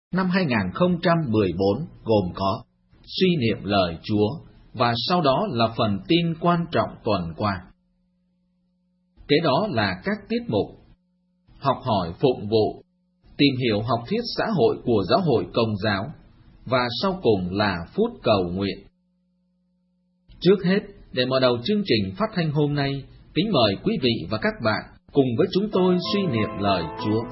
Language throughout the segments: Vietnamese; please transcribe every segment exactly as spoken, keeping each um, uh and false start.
năm hai không một bốn gồm có suy niệm lời Chúa và sau đó là phần tin quan trọng tuần qua. Kế đó là các tiết mục: học hỏi phụng vụ, tìm hiểu học thuyết xã hội của giáo hội Công giáo, và sau cùng là phút cầu nguyện. Trước hết, để mở đầu chương trình phát thanh hôm nay, kính mời quý vị và các bạn cùng với chúng tôi suy niệm lời Chúa.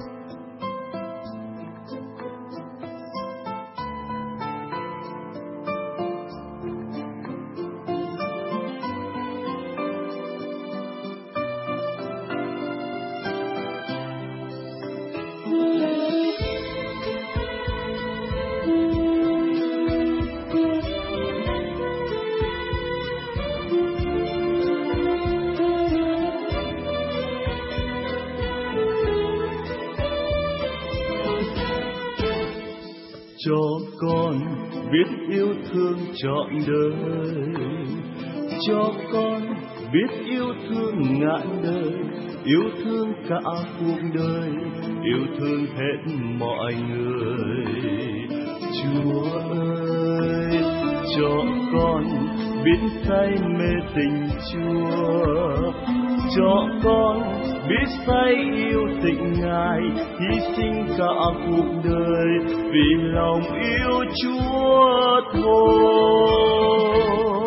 Cho con biết yêu thương trọn đời, cho con biết yêu thương ngàn đời, yêu thương cả cuộc đời, yêu thương hết mọi người. Chúa ơi, cho con biết say mê tình Chúa, cho con biết say yêu tình Ngài, hy sinh cả cuộc đời vì lòng yêu Chúa thôi.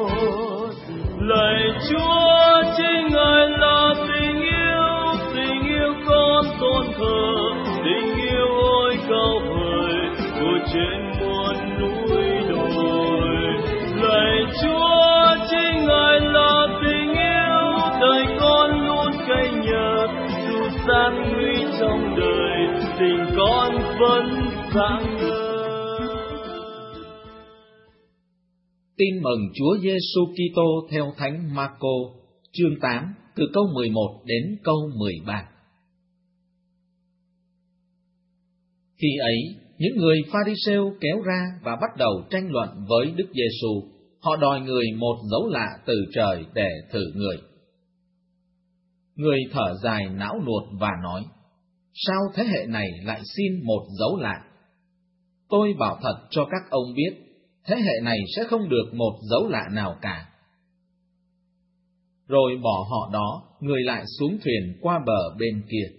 Lạy Chúa, chính Ngài là tình yêu, tình yêu con tôn thờ, tình yêu ôi cao vời của trên muôn núi đồi. Lạy Chúa, chính Ngài là tình yêu, đời con luôn cậy nhờ, dù gian nguy trong đời, tình con vẫn sáng ngời. Tin mừng Chúa Giêsu Kitô theo Thánh Marco, chương tám, từ câu mười một đến câu mười ba. Khi ấy, những người Pha-ri-sêu kéo ra và bắt đầu tranh luận với Đức Giêsu. Họ đòi người một dấu lạ từ trời để thử người. Người thở dài não nuột và nói: sao thế hệ này lại xin một dấu lạ? Tôi bảo thật cho các ông biết, thế hệ này sẽ không được một dấu lạ nào cả. Rồi bỏ họ đó, người lại xuống thuyền qua bờ bên kia.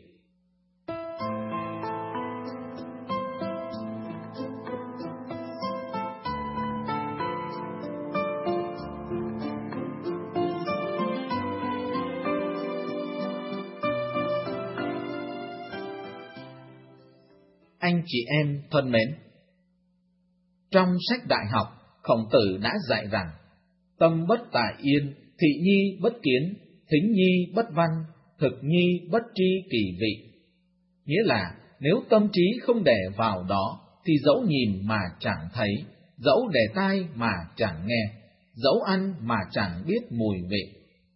Anh chị em thân mến, trong sách Đại học, Khổng Tử đã dạy rằng: tâm bất tại yên, thị nhi bất kiến, thính nhi bất văn, thực nhi bất tri kỳ vị. Nghĩa là nếu tâm trí không để vào đó, thì dẫu nhìn mà chẳng thấy, dẫu để tai mà chẳng nghe, dẫu ăn mà chẳng biết mùi vị.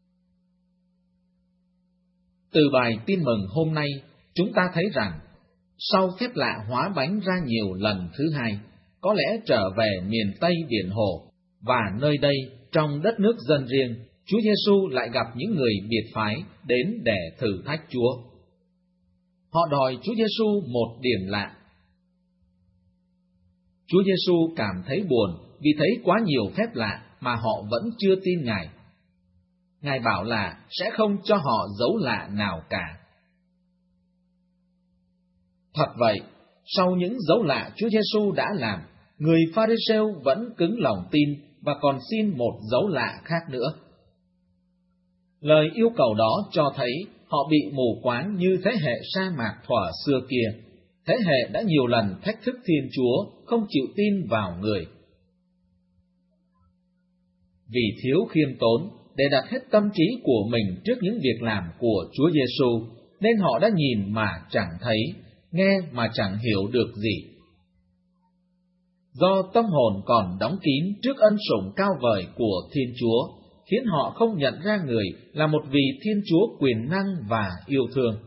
Từ bài tin mừng hôm nay, chúng ta thấy rằng sau phép lạ hóa bánh ra nhiều lần thứ hai, có lẽ trở về miền Tây Biển Hồ, và nơi đây, trong đất nước dân riêng, Chúa Giêsu lại gặp những người biệt phái đến để thử thách Chúa. Họ đòi Chúa Giêsu một điểm lạ. Chúa Giêsu cảm thấy buồn vì thấy quá nhiều phép lạ mà họ vẫn chưa tin Ngài. Ngài bảo là sẽ không cho họ dấu lạ nào cả. Thật vậy, sau những dấu lạ Chúa Giêsu đã làm, người Pha-ri-sêu vẫn cứng lòng tin và còn xin một dấu lạ khác nữa. Lời yêu cầu đó cho thấy họ bị mù quáng như thế hệ sa mạc thuở xưa kia, thế hệ đã nhiều lần thách thức Thiên Chúa, không chịu tin vào người. Vì thiếu khiêm tốn, để đặt hết tâm trí của mình trước những việc làm của Chúa Giêsu, nên họ đã nhìn mà chẳng thấy, nghe mà chẳng hiểu được gì. Do tâm hồn còn đóng kín trước ân sủng cao vời của Thiên Chúa, khiến họ không nhận ra người là một vị Thiên Chúa quyền năng và yêu thương.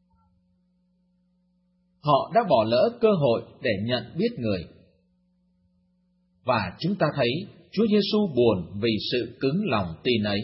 Họ đã bỏ lỡ cơ hội để nhận biết người. Và chúng ta thấy Chúa Giêsu buồn vì sự cứng lòng tin ấy.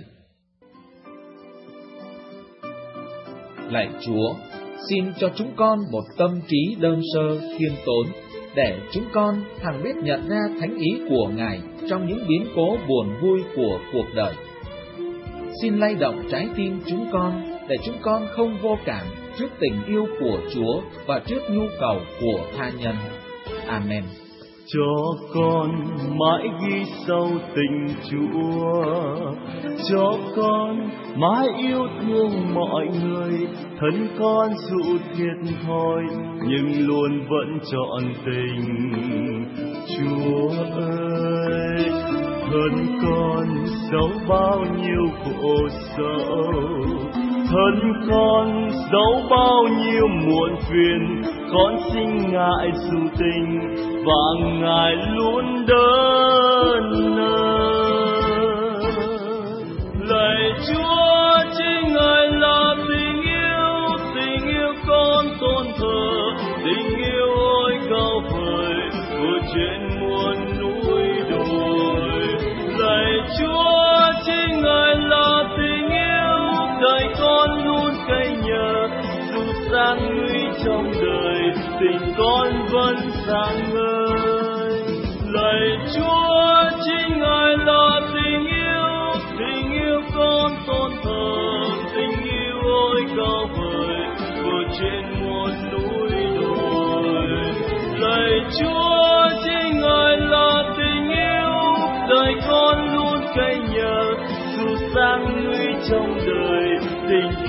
Lạy Chúa, xin cho chúng con một tâm trí đơn sơ khiêm tốn, để chúng con hằng biết nhận ra thánh ý của Ngài trong những biến cố buồn vui của cuộc đời. Xin lay động trái tim chúng con để chúng con không vô cảm trước tình yêu của Chúa và trước nhu cầu của tha nhân. Amen. Cho con mãi ghi sâu tình Chúa, cho con mãi yêu thương mọi người. Thân con dù thiệt thòi nhưng luôn vẫn trọn tình Chúa ơi. Thân con giấu bao nhiêu khổ sầu, thân con giấu bao nhiêu muộn phiền. Con xin Ngài dù tình và Ngài luôn đớn nợ. Lạy Chúa, chính Ngài là tình yêu, tình yêu con tôn thờ, tình yêu ôi cao vời vượt trên muôn núi đồi. Lạy Chúa, chính Ngài là tình yêu, đời con luôn cậy nhờ, dù gian nguy trong đời tình con vẫn sáng ngời. Lạy Chúa, chính Ngài là tình yêu, tình yêu con tôn thờ, tình yêu ôi cao vời vượt trên muôn núi đồi. Lạy Chúa, chính Ngài là tình yêu, đời con luôn cậy nhờ, dù sang nguy trong đời tình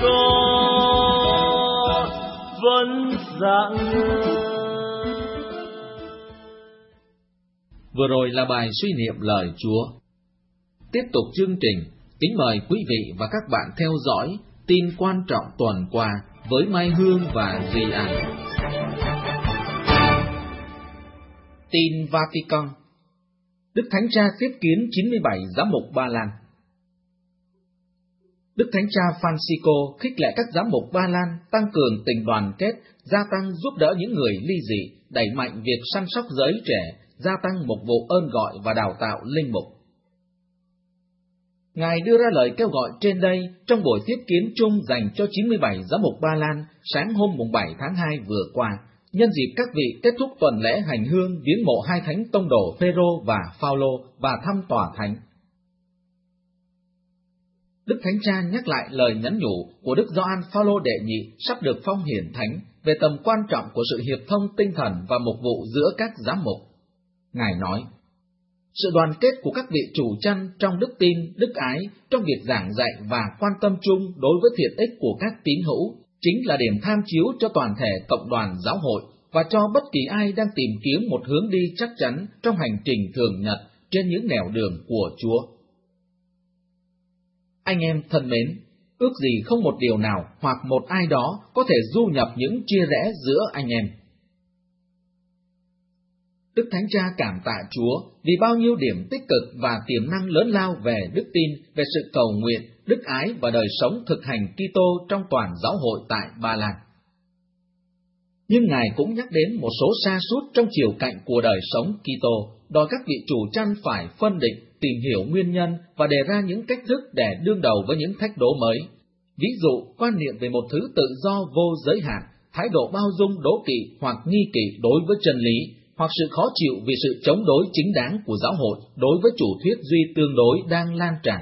con vẫn sáng ngời. Vừa rồi là bài suy niệm lời Chúa. Tiếp tục chương trình, kính mời quý vị và các bạn theo dõi tin quan trọng tuần qua với Mai Hương và Duy An. Tin Vatican. Đức Thánh Cha tiếp kiến chín mươi bảy giám mục Ba Lan. Đức Thánh Cha Francisco khích lệ các giám mục Ba Lan tăng cường tình đoàn kết, gia tăng giúp đỡ những người ly dị, đẩy mạnh việc săn sóc giới trẻ, gia tăng mục vụ ơn gọi và đào tạo linh mục. Ngài đưa ra lời kêu gọi trên đây trong buổi tiếp kiến chung dành cho chín mươi bảy giám mục Ba Lan sáng hôm bảy tháng hai vừa qua, nhân dịp các vị kết thúc tuần lễ hành hương viếng mộ hai thánh tông đồ Phêrô và Phaolô và thăm tòa thánh. Đức Thánh Cha nhắc lại lời nhắn nhủ của Đức Gioan Phaolô đệ nhị sắp được phong hiển thánh về tầm quan trọng của sự hiệp thông tinh thần và mục vụ giữa các giám mục. Ngài nói, sự đoàn kết của các vị chủ chăn trong đức tin, đức ái, trong việc giảng dạy và quan tâm chung đối với thiện ích của các tín hữu, chính là điểm tham chiếu cho toàn thể cộng đoàn giáo hội và cho bất kỳ ai đang tìm kiếm một hướng đi chắc chắn trong hành trình thường nhật trên những nẻo đường của Chúa. Anh em thân mến, ước gì không một điều nào hoặc một ai đó có thể du nhập những chia rẽ giữa anh em. Đức Thánh Cha cảm tạ Chúa vì bao nhiêu điểm tích cực và tiềm năng lớn lao về đức tin, về sự cầu nguyện, đức ái và đời sống thực hành Kitô trong toàn giáo hội tại Ba Lan. Nhưng Ngài cũng nhắc đến một số sa sút trong chiều cạnh của đời sống Kitô, đòi các vị chủ chăn phải phân định, tìm hiểu nguyên nhân và đề ra những cách thức để đương đầu với những thách đố mới. Ví dụ, quan niệm về một thứ tự do vô giới hạn, thái độ bao dung đố kỵ hoặc nghi kỵ đối với chân lý, hoặc sự khó chịu vì sự chống đối chính đáng của giáo hội đối với chủ thuyết duy tương đối đang lan tràn.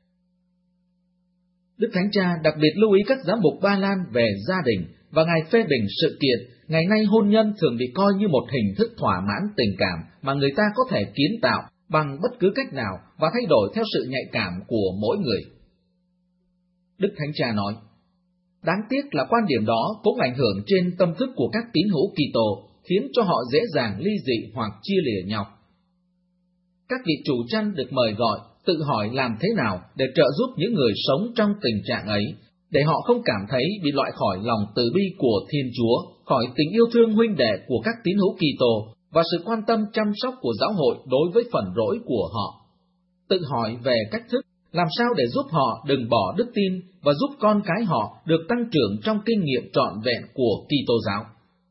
Đức Thánh Cha đặc biệt lưu ý các giám mục Ba Lan về gia đình, và Ngài phê bình sự kiện, ngày nay hôn nhân thường bị coi như một hình thức thỏa mãn tình cảm mà người ta có thể kiến tạo bằng bất cứ cách nào và thay đổi theo sự nhạy cảm của mỗi người. Đức Thánh Cha nói, đáng tiếc là quan điểm đó cũng ảnh hưởng trên tâm thức của các tín hữu Kitô, khiến cho họ dễ dàng ly dị hoặc chia lìa nhau. Các vị chủ chăn được mời gọi tự hỏi làm thế nào để trợ giúp những người sống trong tình trạng ấy, để họ không cảm thấy bị loại khỏi lòng từ bi của Thiên Chúa, khỏi tình yêu thương huynh đệ của các tín hữu Kitô và sự quan tâm chăm sóc của giáo hội đối với phần rỗi của họ. Tự hỏi về cách thức làm sao để giúp họ đừng bỏ đức tin và giúp con cái họ được tăng trưởng trong kinh nghiệm trọn vẹn của Kitô giáo.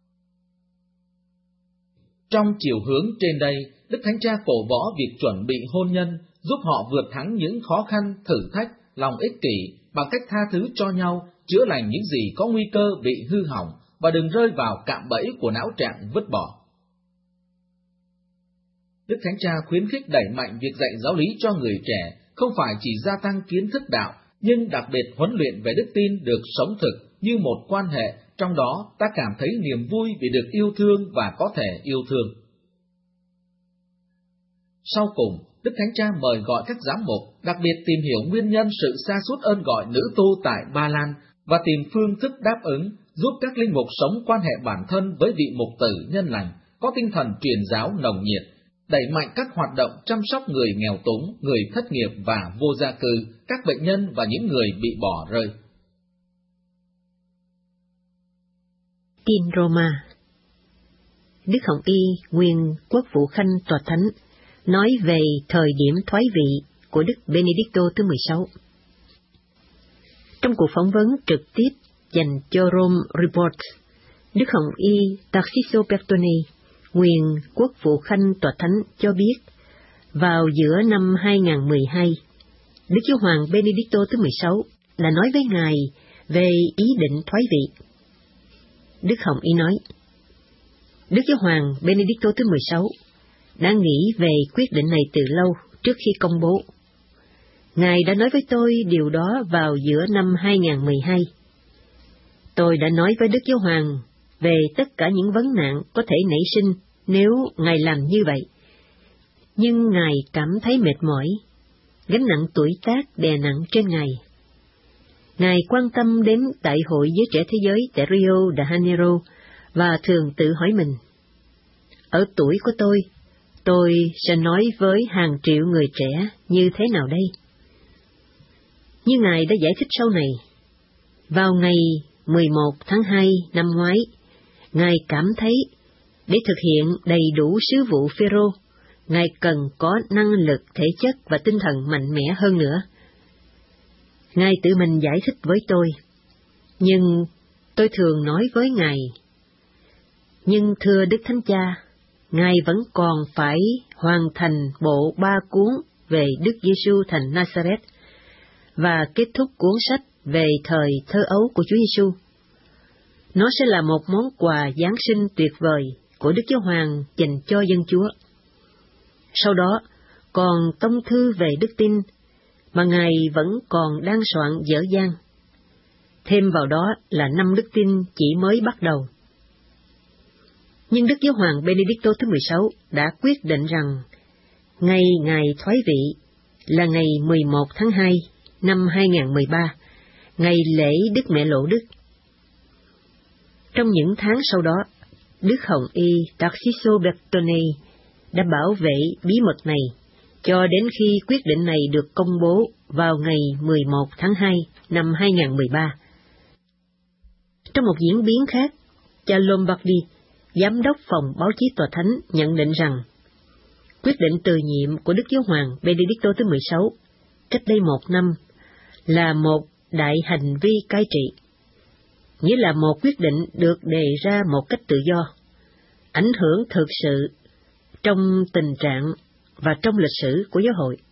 Trong chiều hướng trên đây, Đức Thánh Cha cổ võ việc chuẩn bị hôn nhân, giúp họ vượt thắng những khó khăn, thử thách, lòng ích kỷ bằng cách tha thứ cho nhau, chữa lành những gì có nguy cơ bị hư hỏng và đừng rơi vào cạm bẫy của não trạng vứt bỏ. Đức Thánh Cha khuyến khích đẩy mạnh việc dạy giáo lý cho người trẻ, không phải chỉ gia tăng kiến thức đạo, nhưng đặc biệt huấn luyện về đức tin được sống thực như một quan hệ, trong đó ta cảm thấy niềm vui vì được yêu thương và có thể yêu thương. Sau cùng, Đức Thánh Cha mời gọi các giám mục đặc biệt tìm hiểu nguyên nhân sự sa sút ơn gọi nữ tu tại Ba Lan và tìm phương thức đáp ứng, giúp các linh mục sống quan hệ bản thân với vị mục tử nhân lành, có tinh thần truyền giáo nồng nhiệt, đẩy mạnh các hoạt động chăm sóc người nghèo túng, người thất nghiệp và vô gia cư, các bệnh nhân và những người bị bỏ rơi. Tin Roma. Đức Hồng Y, nguyên quốc vụ khanh tòa thánh, nói về thời điểm thoái vị của Đức Benedicto thứ mười sáu. Trong cuộc phỏng vấn trực tiếp dành cho Rome Report, Đức Hồng Y Tarcisio Bertone, nguyên quốc vụ khanh tòa thánh cho biết, vào giữa năm hai nghìn không trăm mười hai, Đức Giáo hoàng Benedicto thứ mười sáu đã nói với Ngài về ý định thoái vị. Đức Hồng Y nói, Đức Giáo hoàng Benedicto thứ mười sáu đã nghĩ về quyết định này từ lâu trước khi công bố. Ngài đã nói với tôi điều đó vào giữa năm hai nghìn không trăm mười hai. Tôi đã nói với Đức Giáo hoàng về tất cả những vấn nạn có thể nảy sinh nếu Ngài làm như vậy. Nhưng Ngài cảm thấy mệt mỏi, gánh nặng tuổi tác đè nặng trên Ngài. Ngài quan tâm đến Đại hội Giới Trẻ Thế Giới tại Rio de Janeiro và thường tự hỏi mình, ở tuổi của tôi, tôi sẽ nói với hàng triệu người trẻ như thế nào đây? Như Ngài đã giải thích sau này, vào ngày mười một tháng hai năm ngoái, Ngài cảm thấy để thực hiện đầy đủ sứ vụ Phêrô, Ngài cần có năng lực thể chất và tinh thần mạnh mẽ hơn nữa. Ngài tự mình giải thích với tôi, nhưng tôi thường nói với Ngài, nhưng thưa Đức Thánh Cha, Ngài vẫn còn phải hoàn thành bộ ba cuốn về Đức Giêsu thành Nazareth và kết thúc cuốn sách về thời thơ ấu của Chúa Giêsu. Nó sẽ là một món quà Giáng sinh tuyệt vời của Đức Giáo hoàng dành cho dân Chúa. Sau đó, còn tông thư về đức tin mà Ngài vẫn còn đang soạn dở dang. Thêm vào đó là năm đức tin chỉ mới bắt đầu. Nhưng Đức Giáo hoàng Benedicto thứ mười sáu đã quyết định rằng ngày Ngài thoái vị là ngày mười một tháng hai năm hai nghìn không trăm mười ba, ngày lễ Đức Mẹ Lộ Đức. Trong những tháng sau đó, Đức Hồng Y Tarcisio Bertone đã bảo vệ bí mật này cho đến khi quyết định này được công bố vào ngày mười một tháng hai năm hai nghìn không trăm mười ba. Trong một diễn biến khác, cha Lombardi, giám đốc phòng báo chí tòa thánh, nhận định rằng quyết định từ nhiệm của Đức Giáo hoàng Benedicto thứ mười sáu cách đây một năm là một đại hành vi cai trị, nghĩa là một quyết định được đề ra một cách tự do, ảnh hưởng thực sự trong tình trạng và trong lịch sử của giáo hội.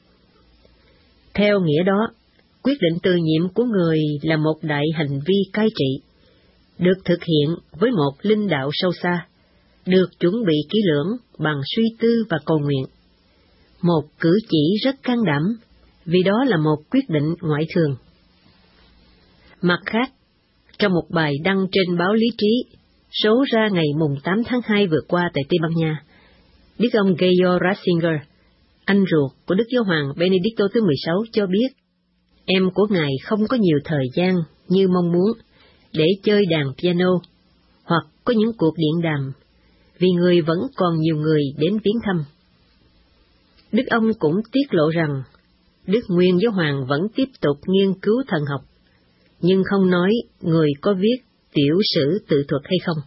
Theo nghĩa đó, quyết định từ nhiệm của người là một đại hành vi cai trị, được thực hiện với một linh đạo sâu xa, được chuẩn bị kỹ lưỡng bằng suy tư và cầu nguyện. Một cử chỉ rất can đảm, vì đó là một quyết định ngoại thường. Mặt khác, trong một bài đăng trên báo Lý Trí, số ra ngày mùng tám tháng hai vừa qua tại Tây Ban Nha, Đức ông Georg Ratzinger, anh ruột của Đức Giáo hoàng Benedicto thứ mười sáu cho biết, em của Ngài không có nhiều thời gian như mong muốn để chơi đàn piano hoặc có những cuộc điện đàm, vì người vẫn còn nhiều người đến viếng thăm. Đức ông cũng tiết lộ rằng Đức Nguyên Giáo hoàng vẫn tiếp tục nghiên cứu thần học, nhưng không nói người có viết tiểu sử tự thuật hay không.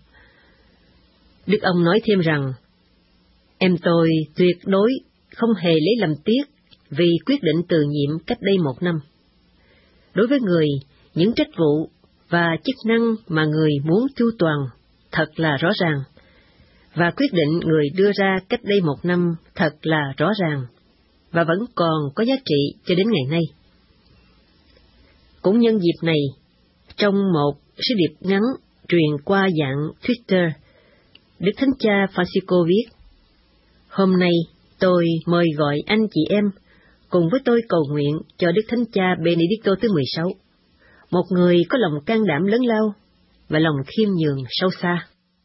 Đức ông nói thêm rằng, em tôi tuyệt đối không hề lấy làm tiếc vì quyết định từ nhiệm cách đây một năm. Đối với người, những trách vụ và chức năng mà người muốn chu toàn thật là rõ ràng, và quyết định người đưa ra cách đây một năm thật là rõ ràng, và vẫn còn có giá trị cho đến ngày nay. Cũng nhân dịp này, trong một sứ điệp ngắn truyền qua dạng Twitter, Đức Thánh Cha Francisco viết, Hôm nay tôi mời gọi anh chị em cùng với tôi cầu nguyện cho Đức Thánh Cha Benedicto thứ mười sáu, một người có lòng can đảm lớn lao và lòng khiêm nhường sâu xa.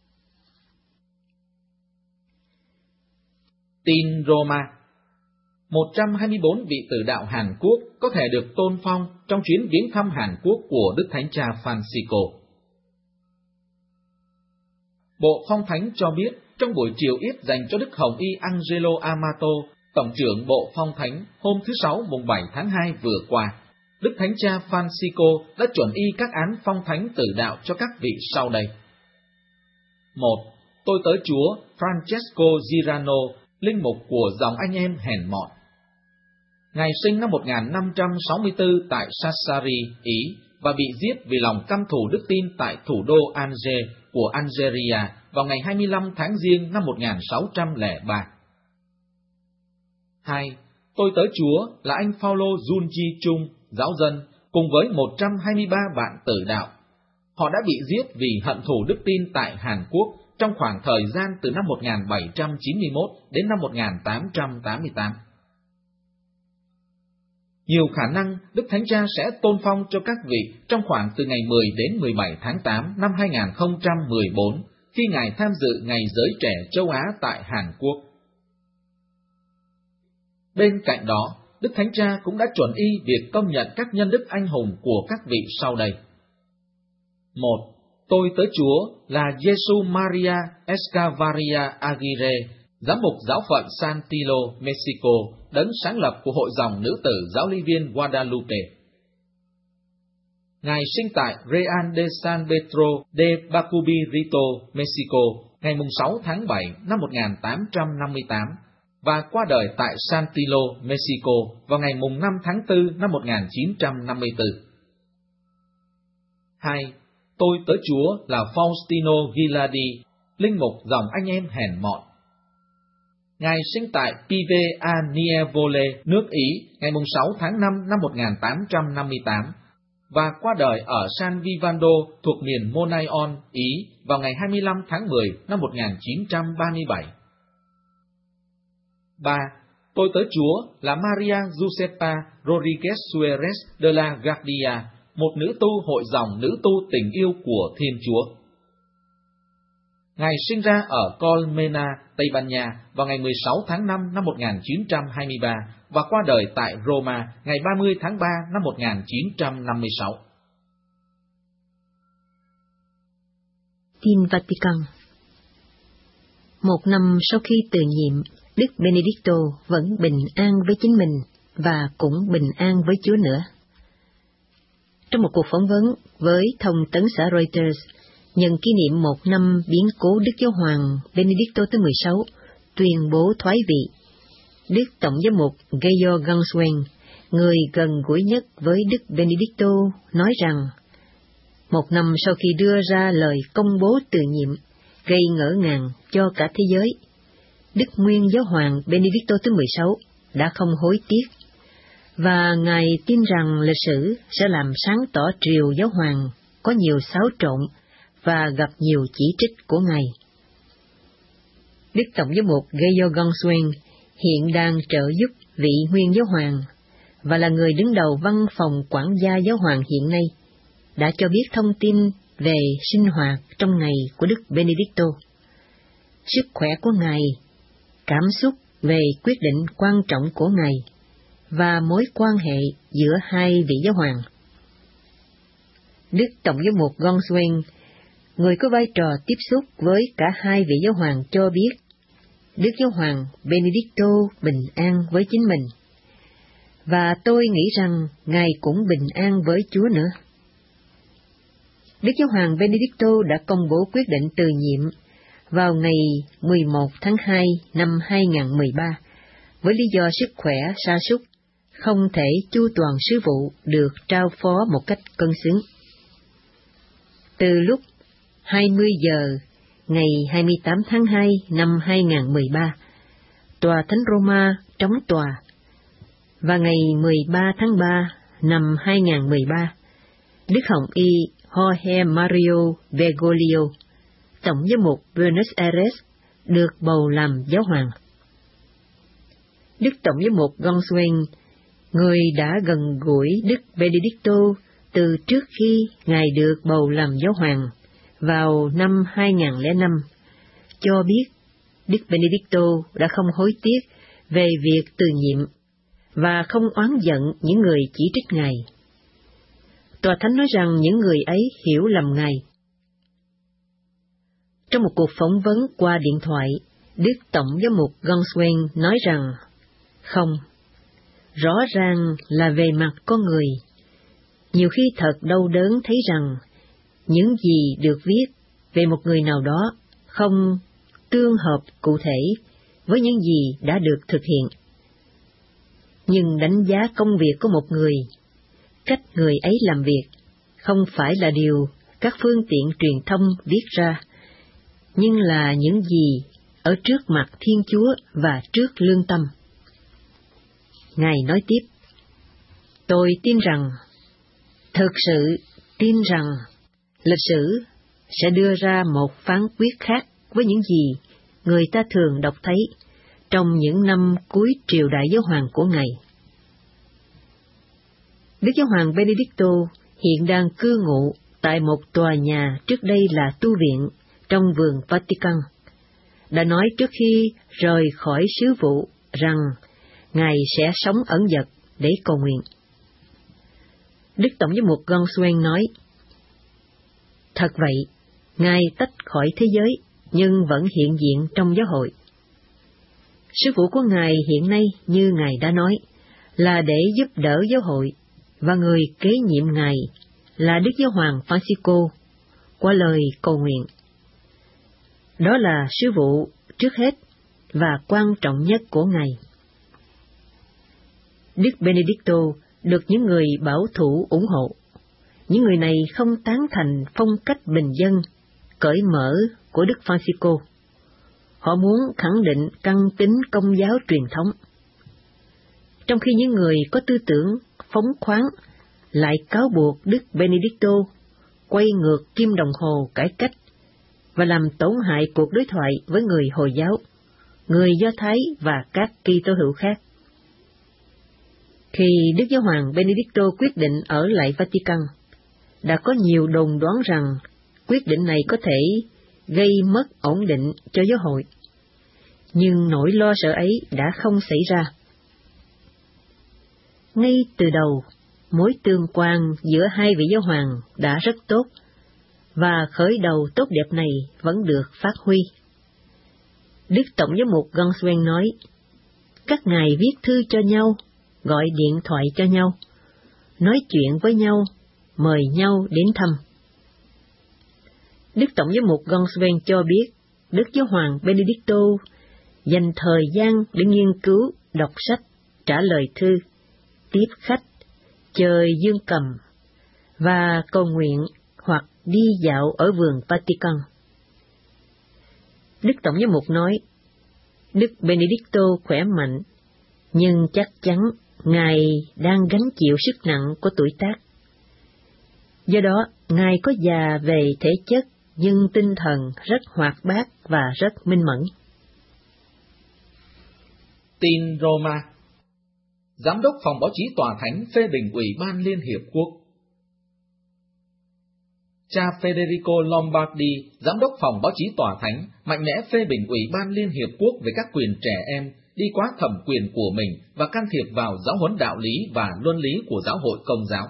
Tin Roma. một trăm hai mươi bốn vị tử đạo Hàn Quốc có thể được tôn phong trong chuyến viếng thăm Hàn Quốc của Đức Thánh Cha Francisco. Bộ Phong Thánh cho biết trong buổi chiều yết dành cho Đức Hồng Y Angelo Amato, Tổng trưởng Bộ Phong Thánh, hôm thứ Sáu mùng bảy tháng hai vừa qua, Đức Thánh Cha Francisco đã chuẩn y các án phong thánh tử đạo cho các vị sau đây. một. Tôi tớ Chúa Francesco Girano, linh mục của dòng anh em hèn mọn. Ngài sinh năm một nghìn năm trăm sáu mươi tư tại Sassari, Ý, và bị giết vì lòng căm thù đức tin tại thủ đô Alger của Algeria vào ngày hai mươi lăm tháng Giêng năm một nghìn sáu trăm lẻ ba. hai. Tôi tớ Chúa là anh Phaolô Junji Chung, giáo dân, cùng với một trăm hai mươi ba bạn tử đạo. Họ đã bị giết vì hận thù đức tin tại Hàn Quốc trong khoảng thời gian từ năm một nghìn bảy trăm chín mươi mốt đến năm một nghìn tám trăm tám mươi tám. Nhiều khả năng Đức Thánh Cha sẽ tôn phong cho các vị trong khoảng từ ngày mười đến mười bảy tháng tám năm hai nghìn không trăm mười bốn, khi Ngài tham dự Ngày Giới Trẻ Châu Á tại Hàn Quốc. Bên cạnh đó, Đức Thánh Cha cũng đã chuẩn y việc công nhận các nhân đức anh hùng của các vị sau đây. một. Tôi tớ Chúa là Jesus Maria Escavaria Aguirre, giám mục giáo phận Saltillo, Mexico, đấng sáng lập của Hội dòng Nữ tử Giáo lý viên Guadalupe. Ngài sinh tại Real de San Pedro de Bacubirito, Mexico, ngày sáu tháng bảy năm một nghìn tám trăm năm mươi tám, và qua đời tại Saltillo, Mexico, vào ngày năm tháng tư năm một nghìn chín trăm năm mươi tư. hai. Tôi tớ Chúa là Faustino Ghilardi, linh mục dòng anh em hèn mọn. Ngài sinh tại Pieve a Nievole, nước Ý, ngày sáu tháng năm năm một nghìn tám trăm năm mươi tám, và qua đời ở San Vivando thuộc miền Monaion, Ý, vào ngày hai mươi lăm tháng mười năm một nghìn chín trăm ba mươi bảy. ba. Tôi tớ Chúa là Maria Josepa Rodriguez Suarez de la Guardia, một nữ tu hội dòng nữ tu tình yêu của Thiên Chúa. Ngài sinh ra ở Colmena, Tây Ban Nha, vào ngày mười sáu tháng năm năm một nghìn chín trăm hai mươi ba và qua đời tại Roma ngày ba mươi tháng ba năm một nghìn chín trăm năm mươi sáu. Tin Vatican. Một năm sau khi từ nhiệm, Đức Benedicto vẫn bình an với chính mình và cũng bình an với Chúa nữa. Trong một cuộc phỏng vấn với thông tấn xã Reuters, nhân kỷ niệm một năm biến cố Đức Giáo hoàng Benedicto thứ mười sáu tuyên bố thoái vị, Đức Tổng giám mục Georg Ganswein, người gần gũi nhất với Đức Benedicto, nói rằng, một năm sau khi đưa ra lời công bố từ nhiệm, gây ngỡ ngàng cho cả thế giới, Đức Nguyên Giáo hoàng Benedicto thứ mười sáu đã không hối tiếc, và Ngài tin rằng lịch sử sẽ làm sáng tỏ triều giáo hoàng có nhiều xáo trộn và gặp nhiều chỉ trích của Ngài. Đức Tổng giám mục Georg Ganswein hiện đang trợ giúp vị Nguyên Giáo hoàng và là người đứng đầu văn phòng quản gia giáo hoàng hiện nay, đã cho biết thông tin về sinh hoạt trong ngày của Đức Benedicto, sức khỏe của Ngài, cảm xúc về quyết định quan trọng của Ngài và mối quan hệ giữa hai vị giáo hoàng. Đức Tổng giám mục Ganswein, người có vai trò tiếp xúc với cả hai vị giáo hoàng, cho biết Đức Giáo hoàng Benedicto bình an với chính mình, và tôi nghĩ rằng Ngài cũng bình an với Chúa nữa. Đức Giáo hoàng Benedicto đã công bố quyết định từ nhiệm vào ngày mười một tháng hai năm hai nghìn không trăm mười ba với lý do sức khỏe sa sút, không thể chu toàn sứ vụ được trao phó một cách cân xứng. Từ lúc hai mươi giờ ngày hai mươi tám tháng hai năm hai nghìn không trăm mười ba, Tòa Thánh Roma trống tòa, và ngày mười ba tháng ba năm hai nghìn không trăm mười ba, Đức Hồng Y Jorge Mario Bergoglio, Tổng giám mục Buenos Aires, được bầu làm giáo hoàng. Đức Tổng giám mục Gonswen, người đã gần gũi Đức Benedicto từ trước khi Ngài được bầu làm giáo hoàng vào năm hai không không năm, cho biết Đức Benedicto đã không hối tiếc về việc từ nhiệm và không oán giận những người chỉ trích Ngài. Tòa Thánh nói rằng những người ấy hiểu lầm Ngài. Trong một cuộc phỏng vấn qua điện thoại, Đức Tổng giám mục Gonswen nói rằng, không, rõ ràng là về mặt con người. Nhiều khi thật đau đớn thấy rằng những gì được viết về một người nào đó không tương hợp cụ thể với những gì đã được thực hiện. Nhưng đánh giá công việc của một người, cách người ấy làm việc, không phải là điều các phương tiện truyền thông viết ra, nhưng là những gì ở trước mặt Thiên Chúa và trước lương tâm. Ngài nói tiếp, tôi tin rằng, thực sự tin rằng, lịch sử sẽ đưa ra một phán quyết khác với những gì người ta thường đọc thấy trong những năm cuối triều đại giáo hoàng của Ngài. Đức Giáo hoàng Benedicto hiện đang cư ngụ tại một tòa nhà trước đây là tu viện trong vườn Vatican, đã nói trước khi rời khỏi sứ vụ rằng Ngài sẽ sống ẩn dật để cầu nguyện. Đức Tổng giám mục Gonswen nói, thật vậy, Ngài tách khỏi thế giới nhưng vẫn hiện diện trong giáo hội. Sứ vụ của Ngài hiện nay, như Ngài đã nói, là để giúp đỡ giáo hội, và người kế nhiệm Ngài là Đức Giáo hoàng Francisco qua lời cầu nguyện. Đó là sứ vụ trước hết và quan trọng nhất của Ngài. Đức Benedicto được những người bảo thủ ủng hộ. Những người này không tán thành phong cách bình dân, cởi mở của Đức Francisco. Họ muốn khẳng định căn tính công giáo truyền thống. Trong khi những người có tư tưởng phóng khoáng lại cáo buộc Đức Benedicto quay ngược kim đồng hồ cải cách và làm tổn hại cuộc đối thoại với người Hồi giáo, người Do Thái và các Kitô hữu khác. Khi Đức Giáo hoàng Benedicto quyết định ở lại Vatican, đã có nhiều đồn đoán rằng quyết định này có thể gây mất ổn định cho giáo hội. Nhưng nỗi lo sợ ấy đã không xảy ra. Ngay từ đầu, mối tương quan giữa hai vị giáo hoàng đã rất tốt, và khởi đầu tốt đẹp này vẫn được phát huy. Đức Tổng giám mục Gonswen nói, các ngài viết thư cho nhau, gọi điện thoại cho nhau, nói chuyện với nhau, mời nhau đến thăm. Đức Tổng giám mục Gonswen cho biết, Đức Giáo hoàng Benedicto dành thời gian để nghiên cứu, đọc sách, trả lời thư, tiếp khách, chơi dương cầm và cầu nguyện hoặc đi dạo ở vườn Vatican. Đức Tổng giám mục nói, Đức Benedicto khỏe mạnh, nhưng chắc chắn Ngài đang gánh chịu sức nặng của tuổi tác. Do đó, Ngài có già về thể chất, nhưng tinh thần rất hoạt bát và rất minh mẫn. Tin Roma. Giám đốc phòng báo chí Tòa Thánh phê bình Ủy ban Liên Hiệp Quốc. Cha Federico Lombardi, giám đốc phòng báo chí Tòa Thánh, mạnh mẽ phê bình Ủy ban Liên Hiệp Quốc về các quyền trẻ em đi quá thẩm quyền của mình và can thiệp vào giáo huấn đạo lý và luân lý của giáo hội Công giáo.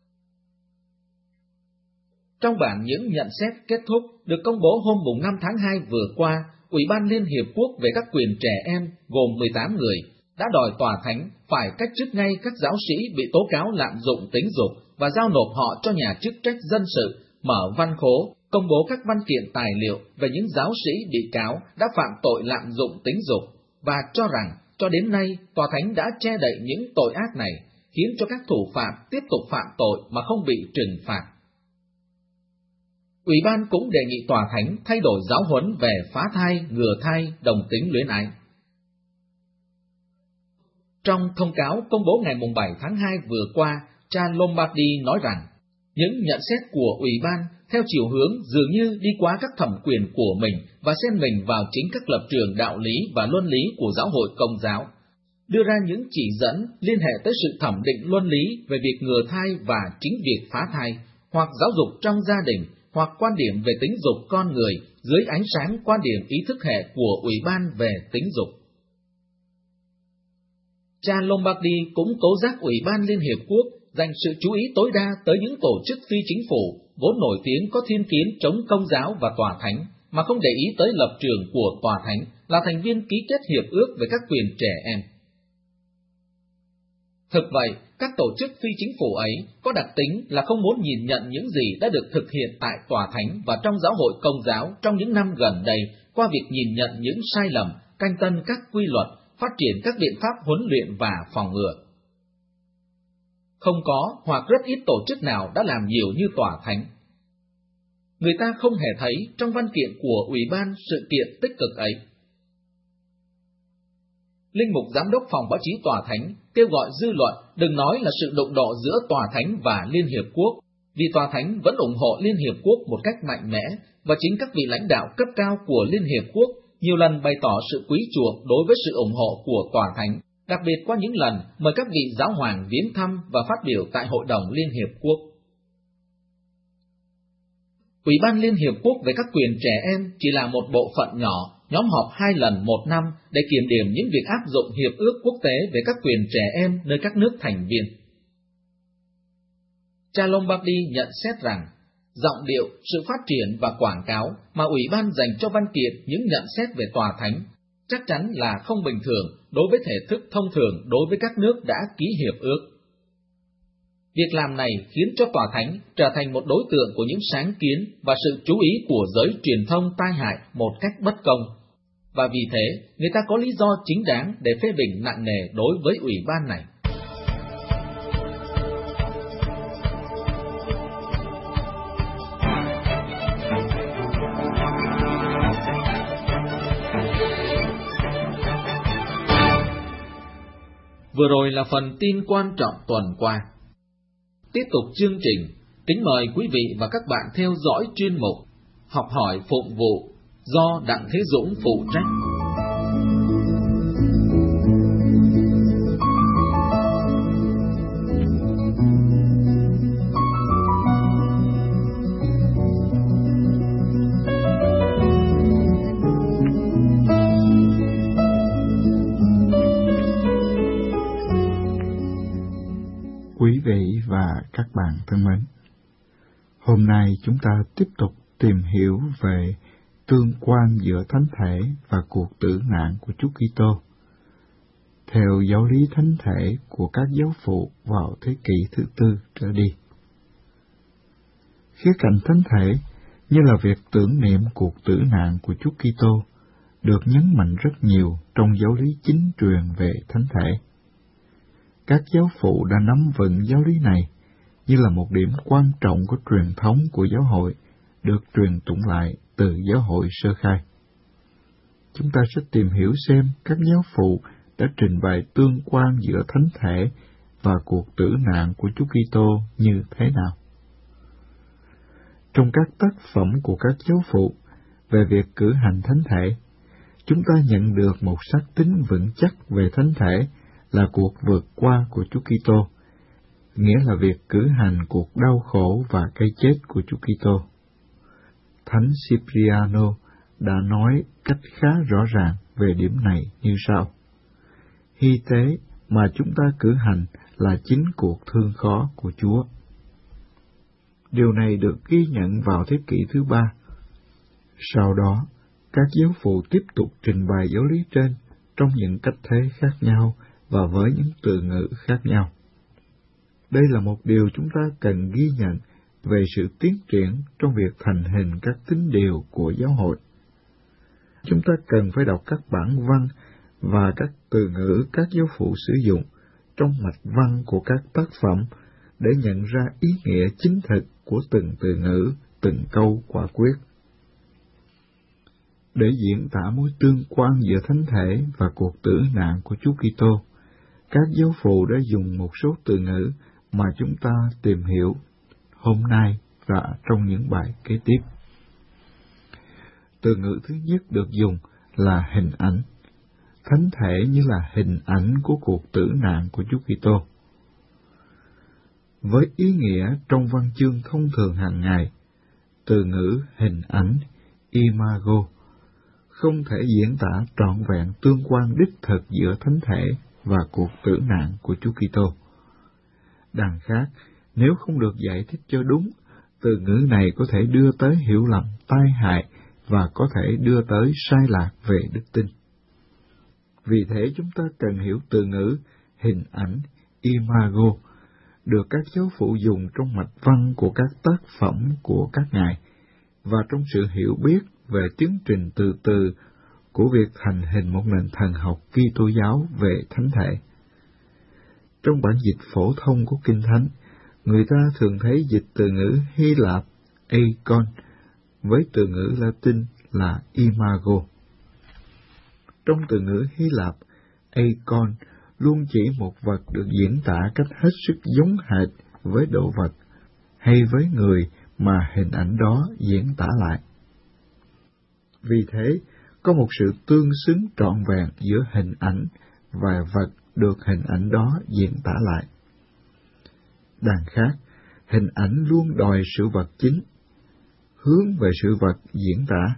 Trong bản những nhận xét kết thúc được công bố hôm mùng năm tháng hai vừa qua, Ủy ban Liên Hiệp Quốc về các quyền trẻ em gồm mười tám người đã đòi Tòa Thánh phải cách chức ngay các giáo sĩ bị tố cáo lạm dụng tính dục và giao nộp họ cho nhà chức trách dân sự, mở văn khố, công bố các văn kiện tài liệu về những giáo sĩ bị cáo đã phạm tội lạm dụng tính dục, và cho rằng cho đến nay Tòa Thánh đã che đậy những tội ác này, khiến cho các thủ phạm tiếp tục phạm tội mà không bị trừng phạt. Ủy ban cũng đề nghị Tòa Thánh thay đổi giáo huấn về phá thai, ngừa thai, đồng tính luyến ái. Trong thông cáo công bố ngày bảy tháng hai vừa qua, cha Lombardi nói rằng, những nhận xét của Ủy ban theo chiều hướng dường như đi quá các thẩm quyền của mình và xen mình vào chính các lập trường đạo lý và luân lý của giáo hội Công giáo. đưa ra những chỉ dẫn liên hệ tới sự thẩm định luân lý về việc ngừa thai và chính việc phá thai, hoặc giáo dục trong gia đình, hoặc quan điểm về tính dục con người dưới ánh sáng quan điểm ý thức hệ của Ủy ban về tính dục. Cha Lombardi cũng tố giác Ủy ban Liên Hiệp Quốc dành sự chú ý tối đa tới những tổ chức phi chính phủ vốn nổi tiếng có thiên kiến chống Công giáo và Tòa Thánh, mà không để ý tới lập trường của Tòa Thánh là thành viên ký kết hiệp ước về các quyền trẻ em. Thực vậy, các tổ chức phi chính phủ ấy có đặc tính là không muốn nhìn nhận những gì đã được thực hiện tại Tòa Thánh và trong giáo hội Công giáo trong những năm gần đây qua việc nhìn nhận những sai lầm, canh tân các quy luật, phát triển các biện pháp huấn luyện và phòng ngừa. Không có hoặc rất ít tổ chức nào đã làm nhiều như Tòa Thánh. Người ta không hề thấy trong văn kiện của Ủy ban sự kiện tích cực ấy. Linh mục Giám đốc Phòng Báo chí Tòa Thánh kêu gọi dư luận đừng nói là sự đụng độ giữa Tòa Thánh và Liên Hiệp Quốc, vì Tòa Thánh vẫn ủng hộ Liên Hiệp Quốc một cách mạnh mẽ, và chính các vị lãnh đạo cấp cao của Liên Hiệp Quốc nhiều lần bày tỏ sự quý chuộng đối với sự ủng hộ của Tòa Thánh, đặc biệt qua những lần mời các vị giáo hoàng viếng thăm và phát biểu tại Hội đồng Liên Hiệp Quốc. Ủy ban Liên Hiệp Quốc về các quyền trẻ em chỉ là một bộ phận nhỏ, nhóm họp hai lần một năm để kiểm điểm những việc áp dụng hiệp ước quốc tế về các quyền trẻ em nơi các nước thành viên. Cha Lombardi nhận xét rằng, giọng điệu, sự phát triển và quảng cáo mà Ủy ban dành cho văn kiện những nhận xét về Tòa Thánh chắc chắn là không bình thường đối với thể thức thông thường đối với các nước đã ký hiệp ước. Việc làm này khiến cho Tòa Thánh trở thành một đối tượng của những sáng kiến và sự chú ý của giới truyền thông tai hại một cách bất công, và vì thế người ta có lý do chính đáng để phê bình nặng nề đối với Ủy ban này. Vừa rồi là phần tin quan trọng tuần qua. Tiếp tục chương trình, kính mời quý vị và các bạn theo dõi chuyên mục Học hỏi phụng vụ do Đặng Thế Dũng phụ trách. Quý vị và các bạn thân mến, hôm nay chúng ta tiếp tục tìm hiểu về tương quan giữa thánh thể và cuộc tử nạn của Chúa Kitô theo giáo lý thánh thể của các giáo phụ vào thế kỷ thứ tư trở đi. Khía cạnh thánh thể như là việc tưởng niệm cuộc tử nạn của Chúa Kitô được nhấn mạnh rất nhiều trong giáo lý chính truyền về thánh thể. Các giáo phụ đã nắm vững giáo lý này như là một điểm quan trọng của truyền thống của giáo hội, được truyền tụng lại từ giáo hội sơ khai. Chúng ta sẽ tìm hiểu xem các giáo phụ đã trình bày tương quan giữa thánh thể và cuộc tử nạn của Chúa Kitô như thế nào. Trong các tác phẩm của các giáo phụ về việc cử hành thánh thể, chúng ta nhận được một xác tín vững chắc về thánh thể là cuộc vượt qua của Chúa Kitô, nghĩa là việc cử hành cuộc đau khổ và cái chết của Chúa Kitô. Thánh Cipriano đã nói cách khá rõ ràng về điểm này như sau: hy tế mà chúng ta cử hành là chính cuộc thương khó của Chúa. Điều này được ghi nhận vào thế kỷ thứ ba. Sau đó, các giáo phụ tiếp tục trình bày giáo lý trên trong những cách thế khác nhau và với những từ ngữ khác nhau. Đây là một điều chúng ta cần ghi nhận về sự tiến triển trong việc thành hình các tín điều của giáo hội. Chúng ta cần phải đọc các bản văn và các từ ngữ các giáo phụ sử dụng trong mạch văn của các tác phẩm để nhận ra ý nghĩa chính thực của từng từ ngữ, từng câu quả quyết. Để diễn tả mối tương quan giữa thánh thể và cuộc tử nạn của Chúa Kitô, các giáo phụ đã dùng một số từ ngữ mà chúng ta tìm hiểu hôm nay và trong những bài kế tiếp. Từ ngữ thứ nhất được dùng là hình ảnh. thánh thể như là hình ảnh của cuộc tử nạn của Chúa Kitô. Với ý nghĩa trong văn chương thông thường hàng ngày, từ ngữ hình ảnh imago không thể diễn tả trọn vẹn tương quan đích thực giữa thánh thể và cuộc tử nạn của Chúa Kitô. Đằng khác, nếu không được giải thích cho đúng, từ ngữ này có thể đưa tới hiểu lầm tai hại và có thể đưa tới sai lạc về đức tin. Vì thế chúng ta cần hiểu từ ngữ hình ảnh imago được các giáo phụ dùng trong mạch văn của các tác phẩm của các ngài và trong sự hiểu biết về tiến trình từ từ của việc thành hình một nền thần học Kitô giáo về thánh thể. Trong bản dịch phổ thông của Kinh Thánh, người ta thường thấy dịch từ ngữ Hy Lạp eikon với từ ngữ Latin là imago. Trong từ ngữ Hy Lạp, eikon luôn chỉ một vật được diễn tả cách hết sức giống hệt với đồ vật hay với người mà hình ảnh đó diễn tả lại. Vì thế, có một sự tương xứng trọn vẹn giữa hình ảnh và vật được hình ảnh đó diễn tả lại. Đằng khác, hình ảnh luôn đòi sự vật chính, hướng về sự vật diễn tả.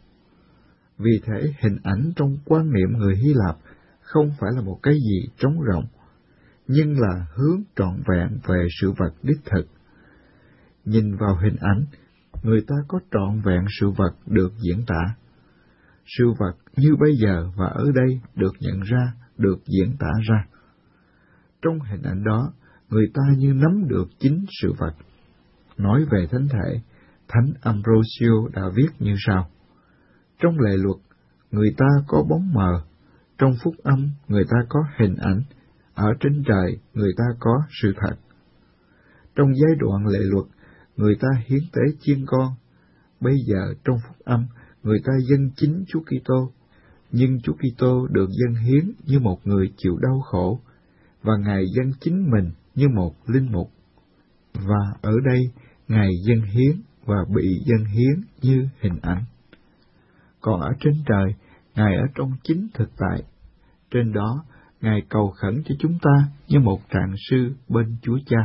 Vì thế, hình ảnh trong quan niệm người Hy Lạp không phải là một cái gì trống rỗng, nhưng là hướng trọn vẹn về sự vật đích thực. Nhìn vào hình ảnh, người ta có trọn vẹn sự vật được diễn tả. Sự vật như bây giờ và ở đây được nhận ra, được diễn tả ra. Trong hình ảnh đó, người ta như nắm được chính sự vật. Nói về thánh thể, Thánh Ambrosio đã viết như sau: trong lề luật, người ta có bóng mờ, trong phúc âm, người ta có hình ảnh, ở trên trời, người ta có sự thật. Trong giai đoạn lệ luật, người ta hiến tế chiên con, bây giờ trong phúc âm, người ta dâng chính Chúa Kitô, nhưng Chúa Kitô được dâng hiến như một người chịu đau khổ, và Ngài dâng chính mình như một linh mục. Và ở đây, Ngài dâng hiến và bị dâng hiến như hình ảnh. Còn ở trên trời, Ngài ở trong chính thực tại. Trên đó, Ngài cầu khẩn cho chúng ta như một trạng sư bên Chúa Cha.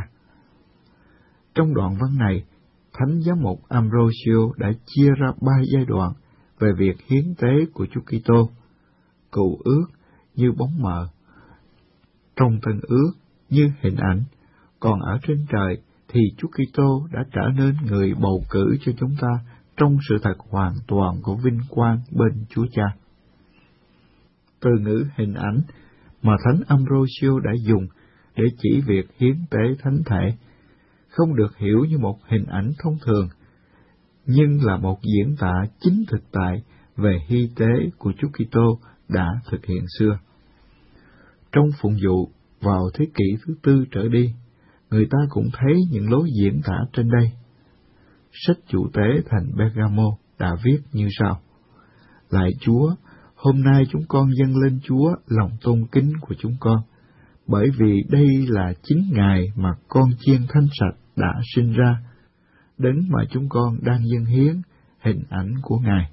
Trong đoạn văn này, Thánh Giám mục Ambrosio đã chia ra ba giai đoạn về việc hiến tế của Chúa Kitô. Cựu ước như bóng mờ, trong Tân ước như hình ảnh, còn ở trên trời thì Chúa Kitô đã trở nên người bầu cử cho chúng ta trong sự thật hoàn toàn của vinh quang bên Chúa Cha. Từ ngữ hình ảnh mà Thánh Ambrosio đã dùng để chỉ việc hiến tế thánh thể không được hiểu như một hình ảnh thông thường, nhưng là một diễn tả chính thực tại về hy tế của Chúa Kitô đã thực hiện xưa. Trong phụng vụ vào thế kỷ thứ tư trở đi, người ta cũng thấy những lối diễn tả trên đây. Sách Chủ tế thành Bergamo đã viết như sau: Lạy Chúa, hôm nay chúng con dâng lên Chúa lòng tôn kính của chúng con, bởi vì đây là chính Ngài mà con chiên thanh sạch đã sinh ra, đấng mà chúng con đang dâng hiến hình ảnh của Ngài.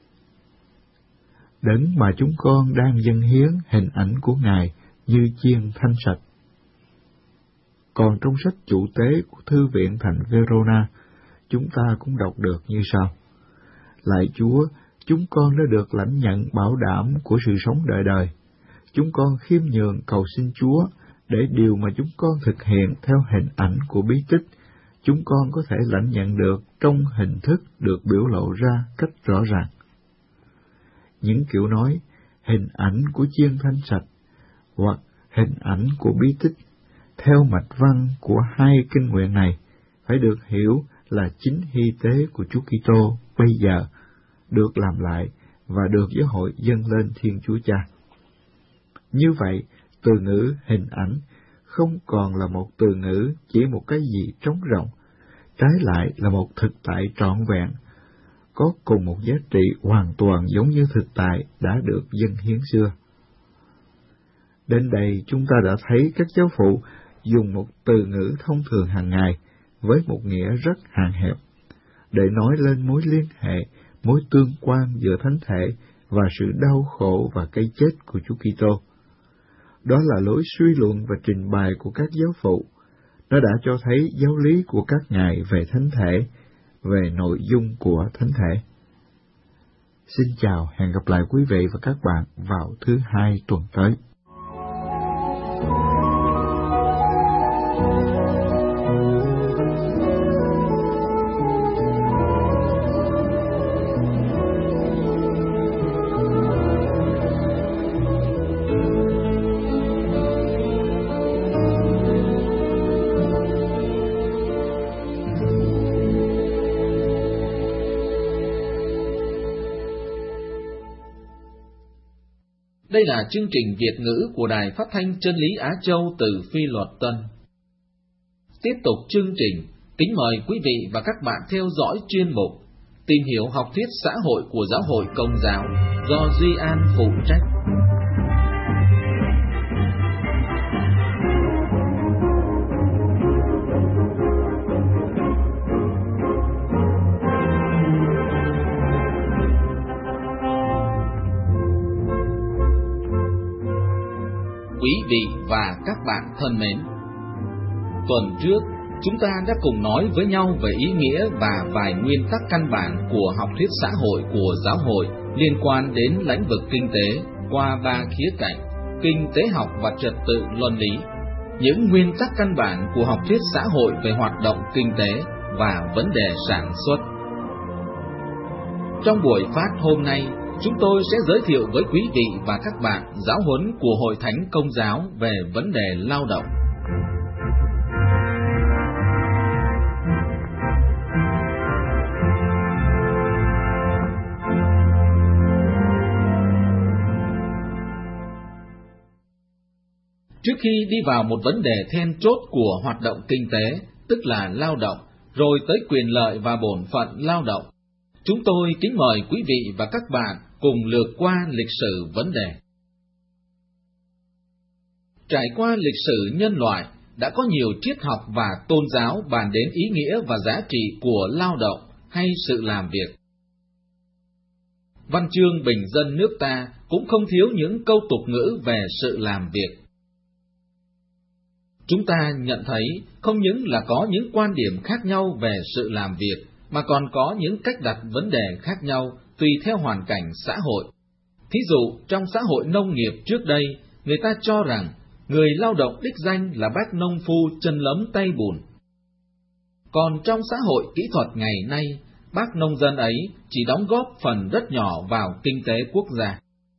Đấng mà chúng con đang dâng hiến hình ảnh của Ngài như chiên thanh sạch. Còn trong sách Chủ tế của Thư viện thành Verona, chúng ta cũng đọc được như sau: Lạy Chúa, chúng con đã được lãnh nhận bảo đảm của sự sống đời đời. Chúng con khiêm nhường cầu xin Chúa để điều mà chúng con thực hiện theo hình ảnh của bí tích, chúng con có thể lãnh nhận được trong hình thức được biểu lộ ra cách rõ ràng. Những kiểu nói hình ảnh của chiên thanh sạch hoặc hình ảnh của bí tích theo mạch văn của hai kinh nguyện này phải được hiểu là chính hy tế của Chúa Kitô bây giờ được làm lại và được giáo hội dâng lên Thiên Chúa Cha. Như vậy, từ ngữ hình ảnh không còn là một từ ngữ chỉ một cái gì trống rỗng, trái lại là một thực tại trọn vẹn, có cùng một giá trị hoàn toàn giống như thực tại đã được dâng hiến xưa. Đến đây chúng ta đã thấy các giáo phụ dùng một từ ngữ thông thường hàng ngày với một nghĩa rất hạn hẹp để nói lên mối liên hệ, mối tương quan giữa thánh thể và sự đau khổ và cái chết của Chúa Kitô. Đó là lối suy luận và trình bày của các giáo phụ. Nó đã cho thấy giáo lý của các ngài về thánh thể, về nội dung của thánh thể. Xin chào, hẹn gặp lại quý vị và các bạn vào thứ hai tuần tới. Đây là chương trình Việt ngữ của Đài Phát thanh Chân lý Á Châu từ Phi Luật Tân. Tiếp tục chương trình, kính mời quý vị và các bạn theo dõi chuyên mục Tìm hiểu học thuyết xã hội của Giáo hội Công giáo do Duy An phụ trách. Quý vị và các bạn thân mến, tuần trước chúng ta đã cùng nói với nhau về ý nghĩa và vài nguyên tắc căn bản của học thuyết xã hội của giáo hội liên quan đến lĩnh vực kinh tế qua ba khía cạnh: kinh tế học và trật tự luân lý, những nguyên tắc căn bản của học thuyết xã hội về hoạt động kinh tế và vấn đề sản xuất. Trong buổi phát hôm nay, chúng tôi sẽ giới thiệu với quý vị và các bạn giáo huấn của Hội Thánh Công giáo về vấn đề lao động. Trước khi đi vào một vấn đề then chốt của hoạt động kinh tế, tức là lao động, rồi tới quyền lợi và bổn phận lao động, chúng tôi kính mời quý vị và các bạn cùng lược qua lịch sử vấn đề. Trải qua lịch sử nhân loại, đã có nhiều triết học và tôn giáo bàn đến ý nghĩa và giá trị của lao động hay sự làm việc. Văn chương bình dân nước ta cũng không thiếu những câu tục ngữ về sự làm việc. Chúng ta nhận thấy không những là có những quan điểm khác nhau về sự làm việc, mà còn có những cách đặt vấn đề khác nhau tùy theo hoàn cảnh xã hội. Thí dụ, trong xã hội nông nghiệp trước đây, người ta cho rằng người lao động đích danh là bác nông phu chân lấm tay bùn. Còn trong xã hội kỹ thuật ngày nay, bác nông dân ấy chỉ đóng góp phần rất nhỏ vào kinh tế quốc gia.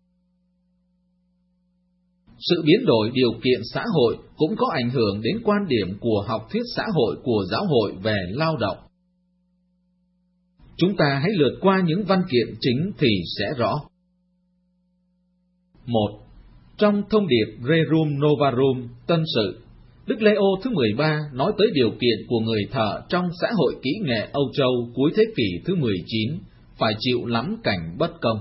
Sự biến đổi điều kiện xã hội cũng có ảnh hưởng đến quan điểm của học thuyết xã hội của giáo hội về lao động. Chúng ta hãy lượt qua những văn kiện chính thì sẽ rõ. một. Trong thông điệp Rerum Novarum Tân Sự, Đức Lê-ô thứ mười ba nói tới điều kiện của người thợ trong xã hội kỹ nghệ Âu Châu cuối thế kỷ thứ mười chín phải chịu lắm cảnh bất công.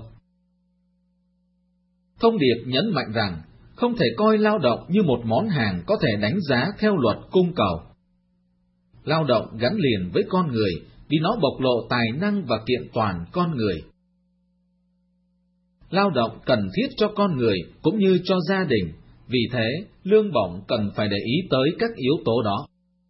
Thông điệp nhấn mạnh rằng không thể coi lao động như một món hàng có thể đánh giá theo luật cung cầu. Lao động gắn liền với con người vì nó bộc lộ tài năng và kiện toàn con người. Lao động cần thiết cho con người cũng như cho gia đình, vì thế lương bổng cần phải để ý tới các yếu tố đó.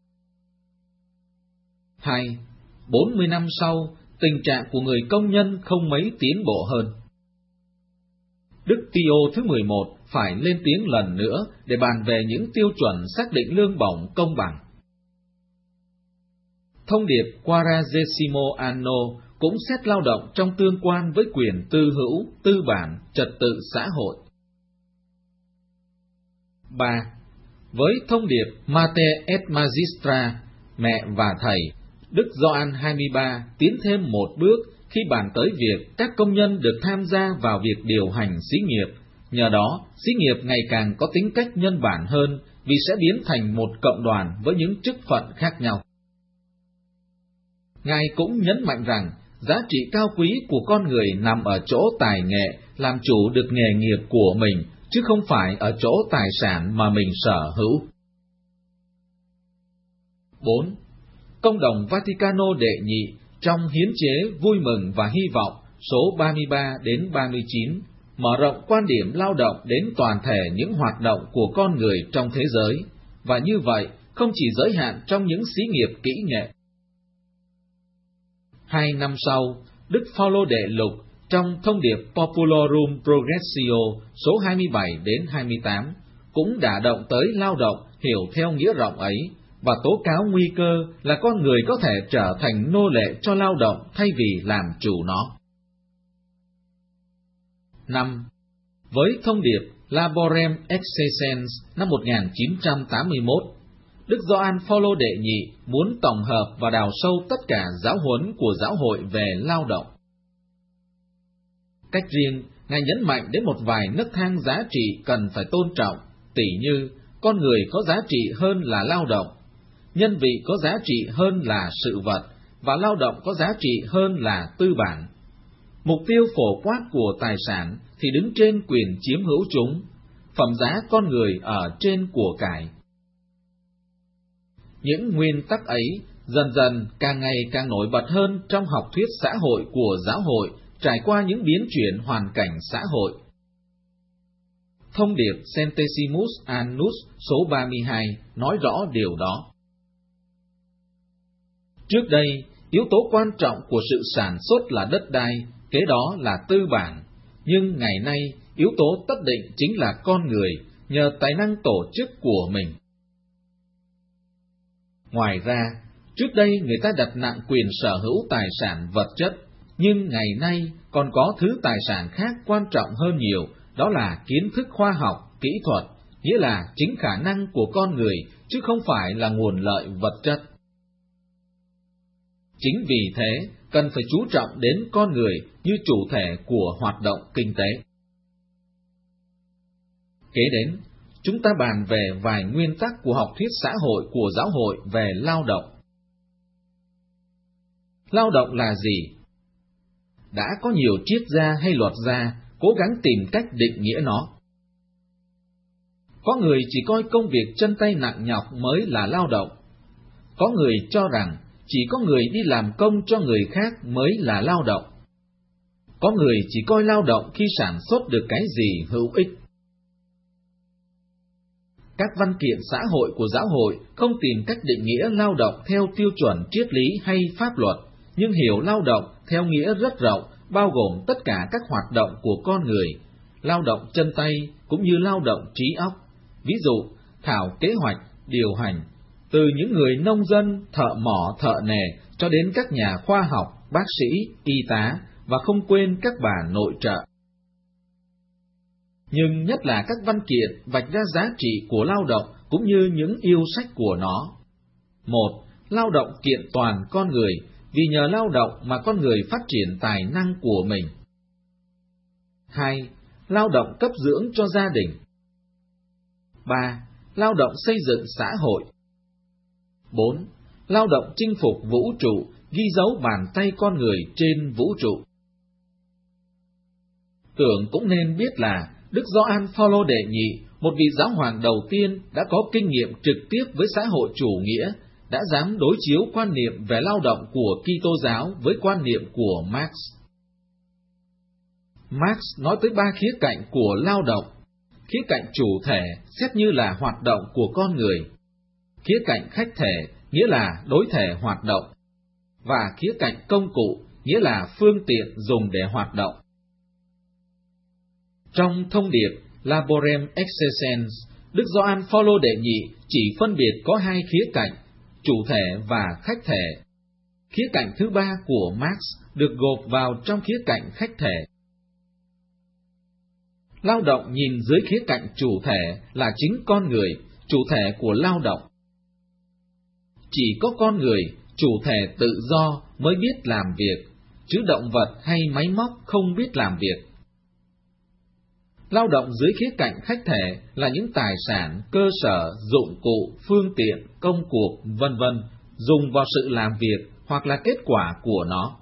hai. bốn mươi năm sau, tình trạng của người công nhân không mấy tiến bộ hơn. Đức Pio thứ mười một phải lên tiếng lần nữa để bàn về những tiêu chuẩn xác định lương bổng công bằng. Thông điệp Quadragesimo Anno cũng xét lao động trong tương quan với quyền tư hữu, tư bản, trật tự xã hội. ba. Với thông điệp Mater et Magistra, mẹ và thầy, Đức Gioan hai mươi ba tiến thêm một bước khi bàn tới việc các công nhân được tham gia vào việc điều hành xí nghiệp. Nhờ đó, xí nghiệp ngày càng có tính cách nhân bản hơn vì sẽ biến thành một cộng đoàn với những chức phận khác nhau. Ngài cũng nhấn mạnh rằng giá trị cao quý của con người nằm ở chỗ tài nghệ, làm chủ được nghề nghiệp của mình, chứ không phải ở chỗ tài sản mà mình sở hữu. bốn. Công đồng Vaticano đệ nhị trong hiến chế vui mừng và hy vọng số ba mươi ba đến ba mươi chín, mở rộng quan điểm lao động đến toàn thể những hoạt động của con người trong thế giới, và như vậy không chỉ giới hạn trong những xí nghiệp kỹ nghệ. Hai năm sau, Đức Phaolô Đệ Lục trong thông điệp Populorum Progressio số hai mươi bảy đến hai mươi tám cũng đã động tới lao động hiểu theo nghĩa rộng ấy, và tố cáo nguy cơ là con người có thể trở thành nô lệ cho lao động thay vì làm chủ nó. năm. Với thông điệp Laborem Excessens năm một nghìn chín trăm tám mươi mốt, Đức Gioan Phaolô Đệ Nhị muốn tổng hợp và đào sâu tất cả giáo huấn của giáo hội về lao động. Cách riêng, Ngài nhấn mạnh đến một vài nấc thang giá trị cần phải tôn trọng, tỉ như con người có giá trị hơn là lao động, nhân vị có giá trị hơn là sự vật, và lao động có giá trị hơn là tư bản. Mục tiêu phổ quát của tài sản thì đứng trên quyền chiếm hữu chúng, phẩm giá con người ở trên của cải. Những nguyên tắc ấy dần dần càng ngày càng nổi bật hơn trong học thuyết xã hội của giáo hội trải qua những biến chuyển hoàn cảnh xã hội. Thông điệp Centesimus Annus số ba mươi hai nói rõ điều đó. Trước đây, yếu tố quan trọng của sự sản xuất là đất đai, kế đó là tư bản, nhưng ngày nay yếu tố tất định chính là con người nhờ tài năng tổ chức của mình. Ngoài ra, trước đây người ta đặt nặng quyền sở hữu tài sản vật chất, nhưng ngày nay còn có thứ tài sản khác quan trọng hơn nhiều, đó là kiến thức khoa học, kỹ thuật, nghĩa là chính khả năng của con người, chứ không phải là nguồn lợi vật chất. Chính vì thế, cần phải chú trọng đến con người như chủ thể của hoạt động kinh tế. Kế đến, chúng ta bàn về vài nguyên tắc của học thuyết xã hội của giáo hội về lao động. Lao động là gì? Đã có nhiều triết gia hay luật gia cố gắng tìm cách định nghĩa nó. Có người chỉ coi công việc chân tay nặng nhọc mới là lao động. Có người cho rằng chỉ có người đi làm công cho người khác mới là lao động. Có người chỉ coi lao động khi sản xuất được cái gì hữu ích. Các văn kiện xã hội của giáo hội không tìm cách định nghĩa lao động theo tiêu chuẩn triết lý hay pháp luật, nhưng hiểu lao động theo nghĩa rất rộng, bao gồm tất cả các hoạt động của con người, lao động chân tay cũng như lao động trí óc. Ví dụ, thảo kế hoạch, điều hành, từ những người nông dân, thợ mỏ, thợ nề, cho đến các nhà khoa học, bác sĩ, y tá, và không quên các bà nội trợ. Nhưng nhất là các văn kiện vạch ra giá trị của lao động cũng như những yêu sách của nó. Một, lao động kiện toàn con người, vì nhờ lao động mà con người phát triển tài năng của mình. Hai, lao động cấp dưỡng cho gia đình. Ba, lao động xây dựng xã hội. Bốn, lao động chinh phục vũ trụ, ghi dấu bàn tay con người trên vũ trụ. Tưởng cũng nên biết là Đức Gioan Phaolô Đệ Nhị, một vị giáo hoàng đầu tiên đã có kinh nghiệm trực tiếp với xã hội chủ nghĩa, đã dám đối chiếu quan niệm về lao động của Kitô giáo với quan niệm của Marx. Marx nói tới ba khía cạnh của lao động: khía cạnh chủ thể xét như là hoạt động của con người, khía cạnh khách thể nghĩa là đối thể hoạt động, và khía cạnh công cụ nghĩa là phương tiện dùng để hoạt động. Trong thông điệp Laborem Excessens, Đức Gioan Phaolô Đệ Nhị chỉ phân biệt có hai khía cạnh, chủ thể và khách thể. Khía cạnh thứ ba của Marx được gộp vào trong khía cạnh khách thể. Lao động nhìn dưới khía cạnh chủ thể là chính con người, chủ thể của lao động. Chỉ có con người, chủ thể tự do mới biết làm việc, chứ động vật hay máy móc không biết làm việc. Lao động dưới khía cạnh khách thể là những tài sản, cơ sở, dụng cụ, phương tiện, công cuộc, vân vân dùng vào sự làm việc hoặc là kết quả của nó.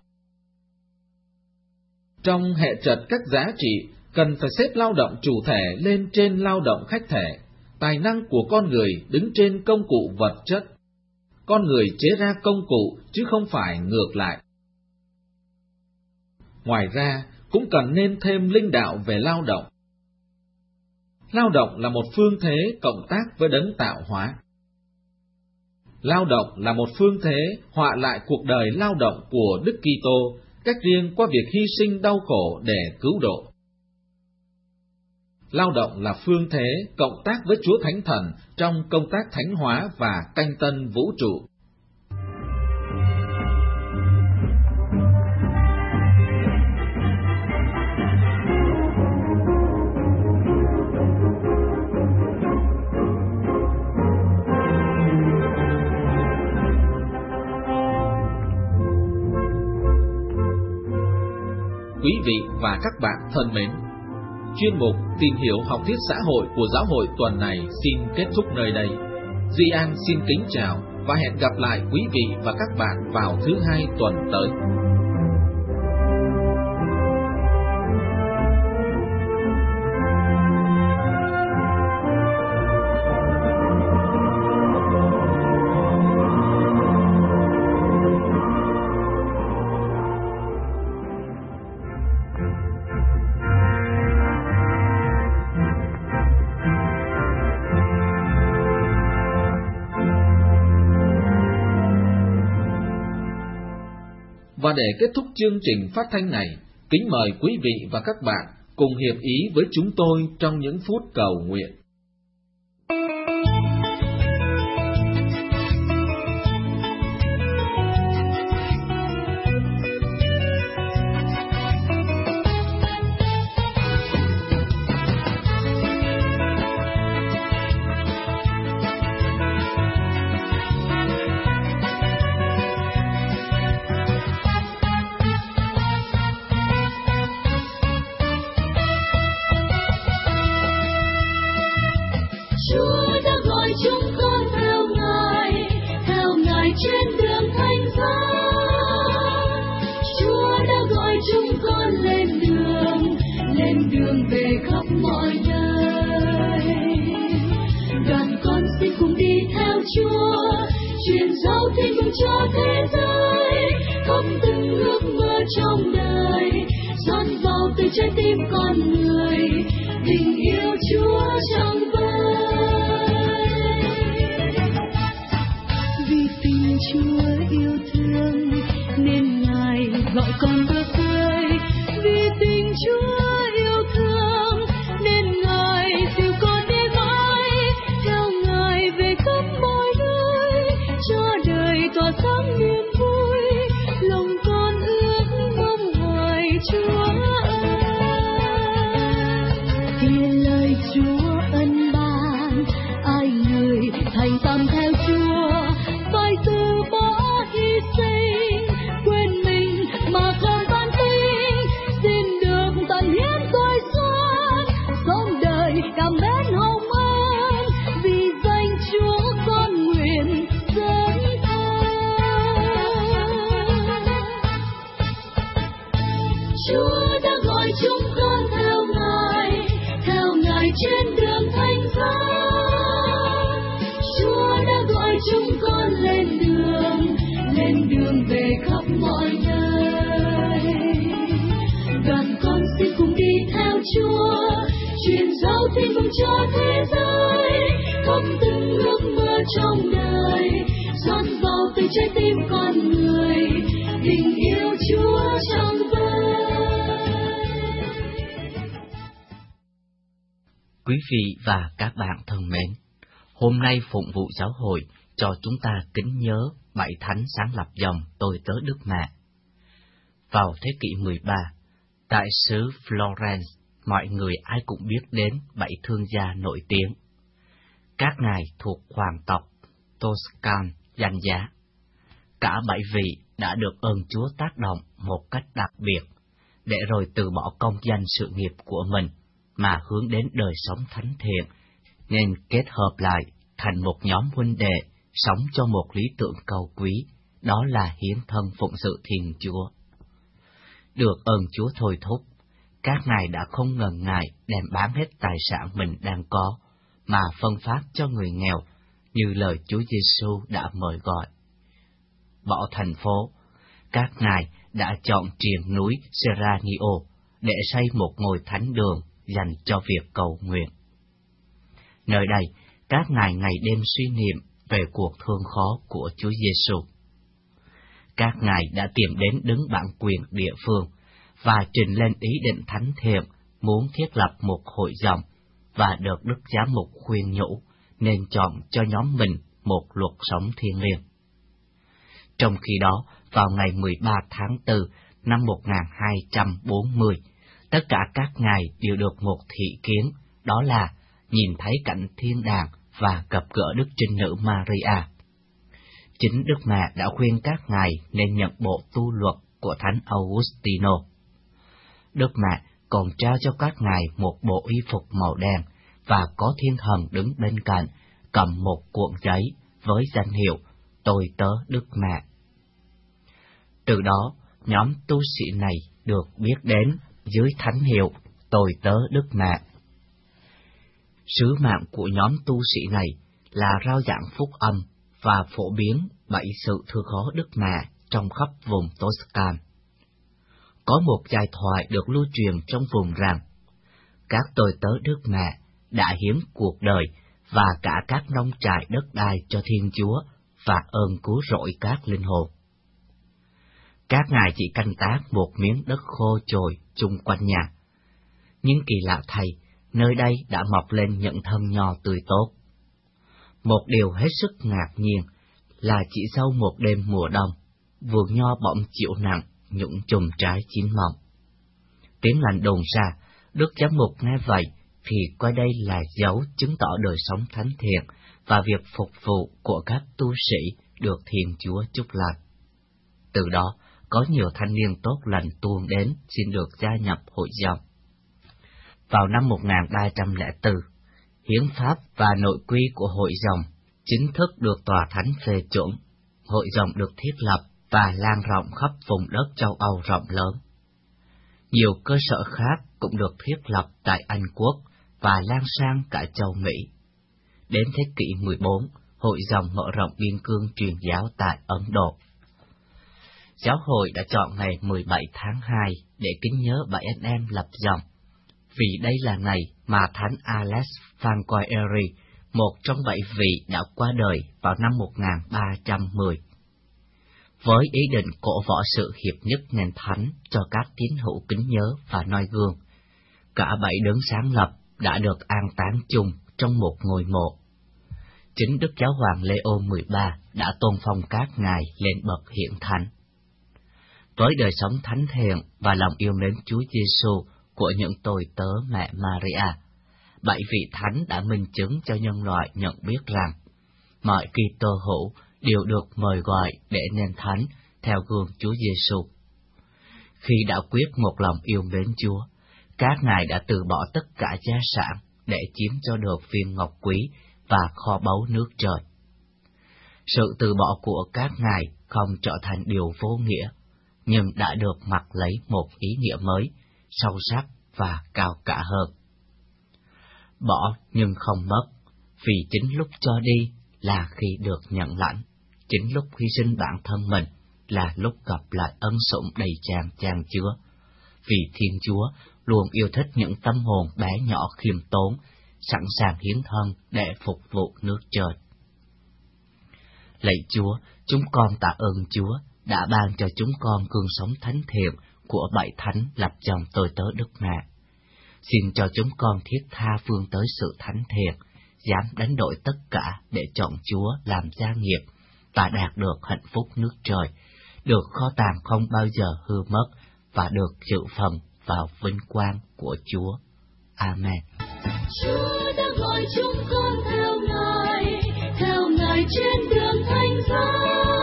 Trong hệ trật các giá trị, cần phải xếp lao động chủ thể lên trên lao động khách thể. Tài năng của con người đứng trên công cụ vật chất. Con người chế ra công cụ chứ không phải ngược lại. Ngoài ra, cũng cần nên thêm linh đạo về lao động. Lao động là một phương thế cộng tác với đấng tạo hóa. Lao động là một phương thế họa lại cuộc đời lao động của Đức Kitô, cách riêng qua việc hy sinh đau khổ để cứu độ. Lao động là phương thế cộng tác với Chúa Thánh Thần trong công tác thánh hóa và canh tân vũ trụ. Quý vị và các bạn thân mến, chuyên mục Tìm hiểu học thuyết xã hội của giáo hội tuần này xin kết thúc nơi đây. Duy An xin kính chào và hẹn gặp lại quý vị và các bạn vào thứ hai tuần tới. Và để kết thúc chương trình phát thanh này, kính mời quý vị và các bạn cùng hiệp ý với chúng tôi trong những phút cầu nguyện. Cho thế giới khóc từng ước mơ trong đời, dọn vào từ trái tim con người tình yêu Chúa trong vơi. Vì tình Chúa yêu thương nên Ngài gọi con bước tới. Vì tình Chúa yêu thương nên Ngài dìu con đi mãi, theo Ngài về khắp mọi nơi, cho đời tỏa sáng niềm vui, lòng con ước mong hoài Chúa ơi. Tin lời Chúa ân ban, ai người thành tâm theo Chúa, phải từ bỏ hy sinh, quên mình mà còn van tin, xin được tận hiến tôi xuân, sống đời cảm mến hồng ân, vì danh Chúa con nguyện dâng. Chúa đã gọi chúng con theo Ngài, theo Ngài trên đường thánh giá. Chúa đã gọi chúng con lên đường, lên đường về khắp mọi nơi. Đoàn con xin cùng đi theo Chúa, truyền giáo tin mừng cho thế giới, khóc từng ước mơ trong đời, dọn vào từ trái tim con người tình yêu Chúa trong vơi. Quý vị và các bạn thân mến, hôm nay Phụng vụ Giáo hội cho chúng ta kính nhớ bảy thánh sáng lập dòng Tôi tớ Đức Mẹ. Vào thế kỷ mười ba, tại xứ Florence, mọi người ai cũng biết đến bảy thương gia nổi tiếng. Các ngài thuộc hoàng tộc Toscan danh giá. Cả bảy vị đã được ơn Chúa tác động một cách đặc biệt, để rồi từ bỏ công danh sự nghiệp của mình mà hướng đến đời sống thánh thiện, nên kết hợp lại thành một nhóm huynh đệ sống cho một lý tưởng cầu quý, đó là hiến thân phụng sự Thiên Chúa. Được ơn Chúa thôi thúc, các ngài đã không ngần ngại đem bán hết tài sản mình đang có, mà phân phát cho người nghèo, như lời Chúa Giêsu đã mời gọi. Bỏ thành phố, các ngài đã chọn triền núi Seranio để xây một ngôi thánh đường dành cho việc cầu nguyện. Nơi đây, các ngài ngày đêm suy niệm về cuộc thương khó của Chúa Giêsu. Các ngài đã tìm đến đứng bản quyền địa phương và trình lên ý định thánh thiện muốn thiết lập một hội dòng, và được Đức Giám mục khuyên nhủ nên chọn cho nhóm mình một luật sống thiêng liêng. Trong khi đó, vào ngày mười ba tháng tư năm một nghìn hai trăm bốn mươi, tất cả các ngài đều được một thị kiến, đó là nhìn thấy cảnh thiên đàng và gặp gỡ Đức Trinh Nữ Maria. Chính Đức Mẹ đã khuyên các ngài nên nhận bộ tu luật của Thánh Augustino. Đức Mẹ còn trao cho các ngài một bộ y phục màu đen và có thiên thần đứng bên cạnh, cầm một cuộn giấy với danh hiệu Tôi tớ Đức Mẹ. Từ đó, nhóm tu sĩ này được biết đến dưới thánh hiệu Tôi tớ Đức Mẹ. Sứ mạng của nhóm tu sĩ này là rao giảng phúc âm và phổ biến bảy sự thương khó Đức Mẹ trong khắp vùng Toscan. Có một giai thoại được lưu truyền trong vùng rằng, các tôi tớ Đức Mẹ đã hiến cuộc đời và cả các nông trại đất đai cho Thiên Chúa và ơn cứu rỗi các linh hồn. Các ngài chỉ canh tác một miếng đất khô chồi chung quanh nhà. Nhưng kỳ lạ thay, nơi đây đã mọc lên những thân nho tươi tốt. Một điều hết sức ngạc nhiên là chỉ sau một đêm mùa đông, vườn nho bỗng chịu nặng những chùm trái chín mọng. Tiếng lành đồn ra, Đức Giám mục nghe vậy thì coi đây là dấu chứng tỏ đời sống thánh thiện và việc phục vụ của các tu sĩ được Thiên Chúa chúc lành. Từ đó, có nhiều thanh niên tốt lành tuôn đến xin được gia nhập hội dòng. Vào năm một nghìn ba trăm lẻ bốn, hiến pháp và nội quy của hội dòng chính thức được tòa thánh phê chuẩn. Hội dòng được thiết lập và lan rộng khắp vùng đất châu Âu rộng lớn. Nhiều cơ sở khác cũng được thiết lập tại Anh Quốc và lan sang cả châu Mỹ. Đến thế kỷ mười bốn, hội dòng mở rộng biên cương truyền giáo tại Ấn Độ. Giáo hội đã chọn ngày mười bảy tháng hai để kính nhớ bảy anh em lập dòng, vì đây là ngày mà Thánh Alex Francoeri, một trong bảy vị đã qua đời vào năm một nghìn ba trăm mười. Với ý định cổ võ sự hiệp nhất nền thánh cho các tín hữu kính nhớ và noi gương, cả bảy đấng sáng lập đã được an táng chung trong một ngôi mộ. Chính Đức Giáo hoàng Leo mười ba đã tôn phong các ngài lên bậc hiển thánh. Với đời sống thánh thiện và lòng yêu mến Chúa Giêsu của những tôi tớ mẹ Maria, bảy vị thánh đã minh chứng cho nhân loại nhận biết rằng mọi Kitô hữu đều được mời gọi để nên thánh theo gương Chúa Giêsu. Khi đã quyết một lòng yêu mến Chúa, các ngài đã từ bỏ tất cả gia sản để chiếm cho được viên ngọc quý và kho báu nước trời. Sự từ bỏ của các ngài không trở thành điều vô nghĩa, nhưng đã được mặc lấy một ý nghĩa mới, sâu sắc và cao cả hơn. Bỏ nhưng không mất, vì chính lúc cho đi là khi được nhận lãnh, chính lúc hy sinh bản thân mình là lúc gặp lại ân sủng đầy tràn chan chứa, vì Thiên Chúa luôn yêu thích những tâm hồn bé nhỏ khiêm tốn, sẵn sàng hiến thân để phục vụ nước trời. Lạy Chúa, chúng con tạ ơn Chúa đã ban cho chúng con gương sống thánh thiện của bảy thánh lập dòng tôi tớ Đức Mẹ. Xin cho chúng con thiết tha vươn tới sự thánh thiện, dám đánh đổi tất cả để chọn Chúa làm gia nghiệp và đạt được hạnh phúc nước trời, được kho tàng không bao giờ hư mất và được dự phần vào vinh quang của Chúa. Amen. Chúa đã gọi chúng con theo Ngài, theo Ngài trên đường thánh giá.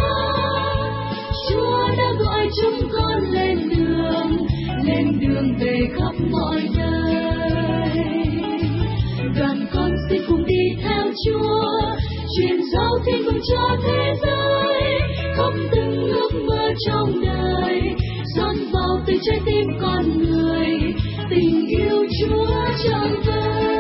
Chúa đã gọi chúng con lên đường, lên đường về khắp mọi nơi. Đoàn con xin cùng đi theo Chúa, truyền giao thiên mừng cho thế giới, khắp từng ước mơ trong đời, dọn vào từ trái tim con người, tình yêu Chúa trọn vẹn.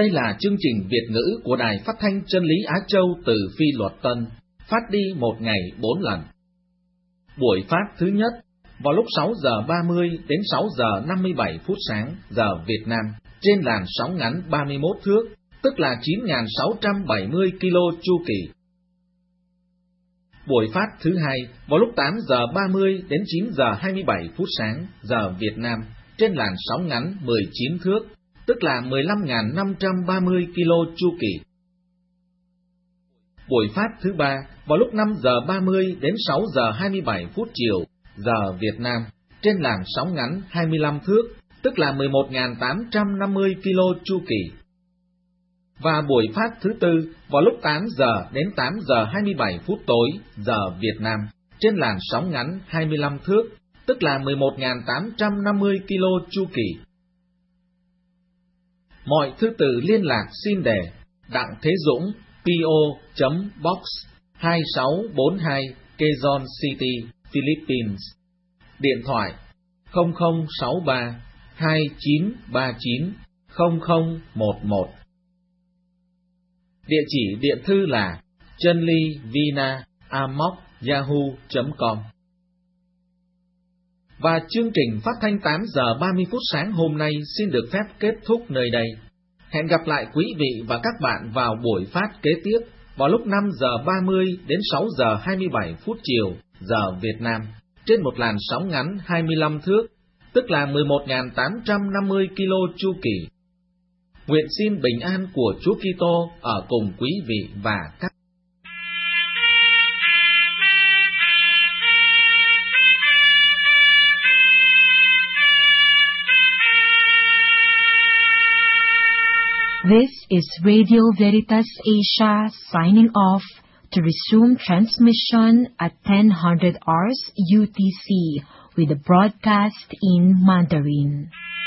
Đây là chương trình Việt ngữ của Đài Phát thanh Chân lý Á Châu từ Phi Luật Tân, phát đi một ngày bốn lần. Buổi phát thứ nhất vào lúc sáu giờ ba mươi đến sáu giờ năm mươi bảy phút sáng giờ Việt Nam trên làn sóng ngắn ba mươi mốt thước, tức là chín nghìn sáu trăm bảy mươi ki lô chu kỳ. Buổi phát thứ hai vào lúc tám giờ ba mươi đến chín giờ hai mươi bảy phút sáng giờ Việt Nam trên làn sóng ngắn mười chín thước, tức là mười lăm nghìn năm trăm ba mươi ki lô chu kỳ. Buổi phát thứ ba vào lúc năm giờ ba mươi đến sáu giờ hai mươi bảy phút chiều giờ Việt Nam trên làn sóng ngắn hai mươi lăm thước, tức là mười một nghìn tám trăm năm mươi ki lô chu kỳ. Và buổi phát thứ tư vào lúc tám giờ đến tám giờ hai mươi bảy phút tối giờ Việt Nam trên làn sóng ngắn hai mươi lăm thước, tức là mười một nghìn tám trăm năm mươi ki lô chu kỳ. Mọi thư từ liên lạc xin đề Đặng Thế Dũng, pê o Box hai sáu bốn hai, Quezon City, Philippines. Điện thoại không không sáu ba hai chín ba chín không không một một. Địa chỉ điện thư là chanlivina a m o c yahoo chấm com. Và chương trình phát thanh tám giờ ba mươi phút sáng hôm nay xin được phép kết thúc nơi đây. Hẹn gặp lại quý vị và các bạn vào buổi phát kế tiếp vào lúc năm giờ ba mươi đến sáu giờ hai mươi bảy phút chiều giờ Việt Nam trên một làn sóng ngắn hai mươi lăm thước, tức là mười một nghìn tám trăm năm mươi ki lô chu kỳ. Nguyện xin bình an của Chúa Kitô ở cùng quý vị và các This is Radio Veritas Asia signing off to resume transmission at ten hundred hours U T C with the broadcast in Mandarin.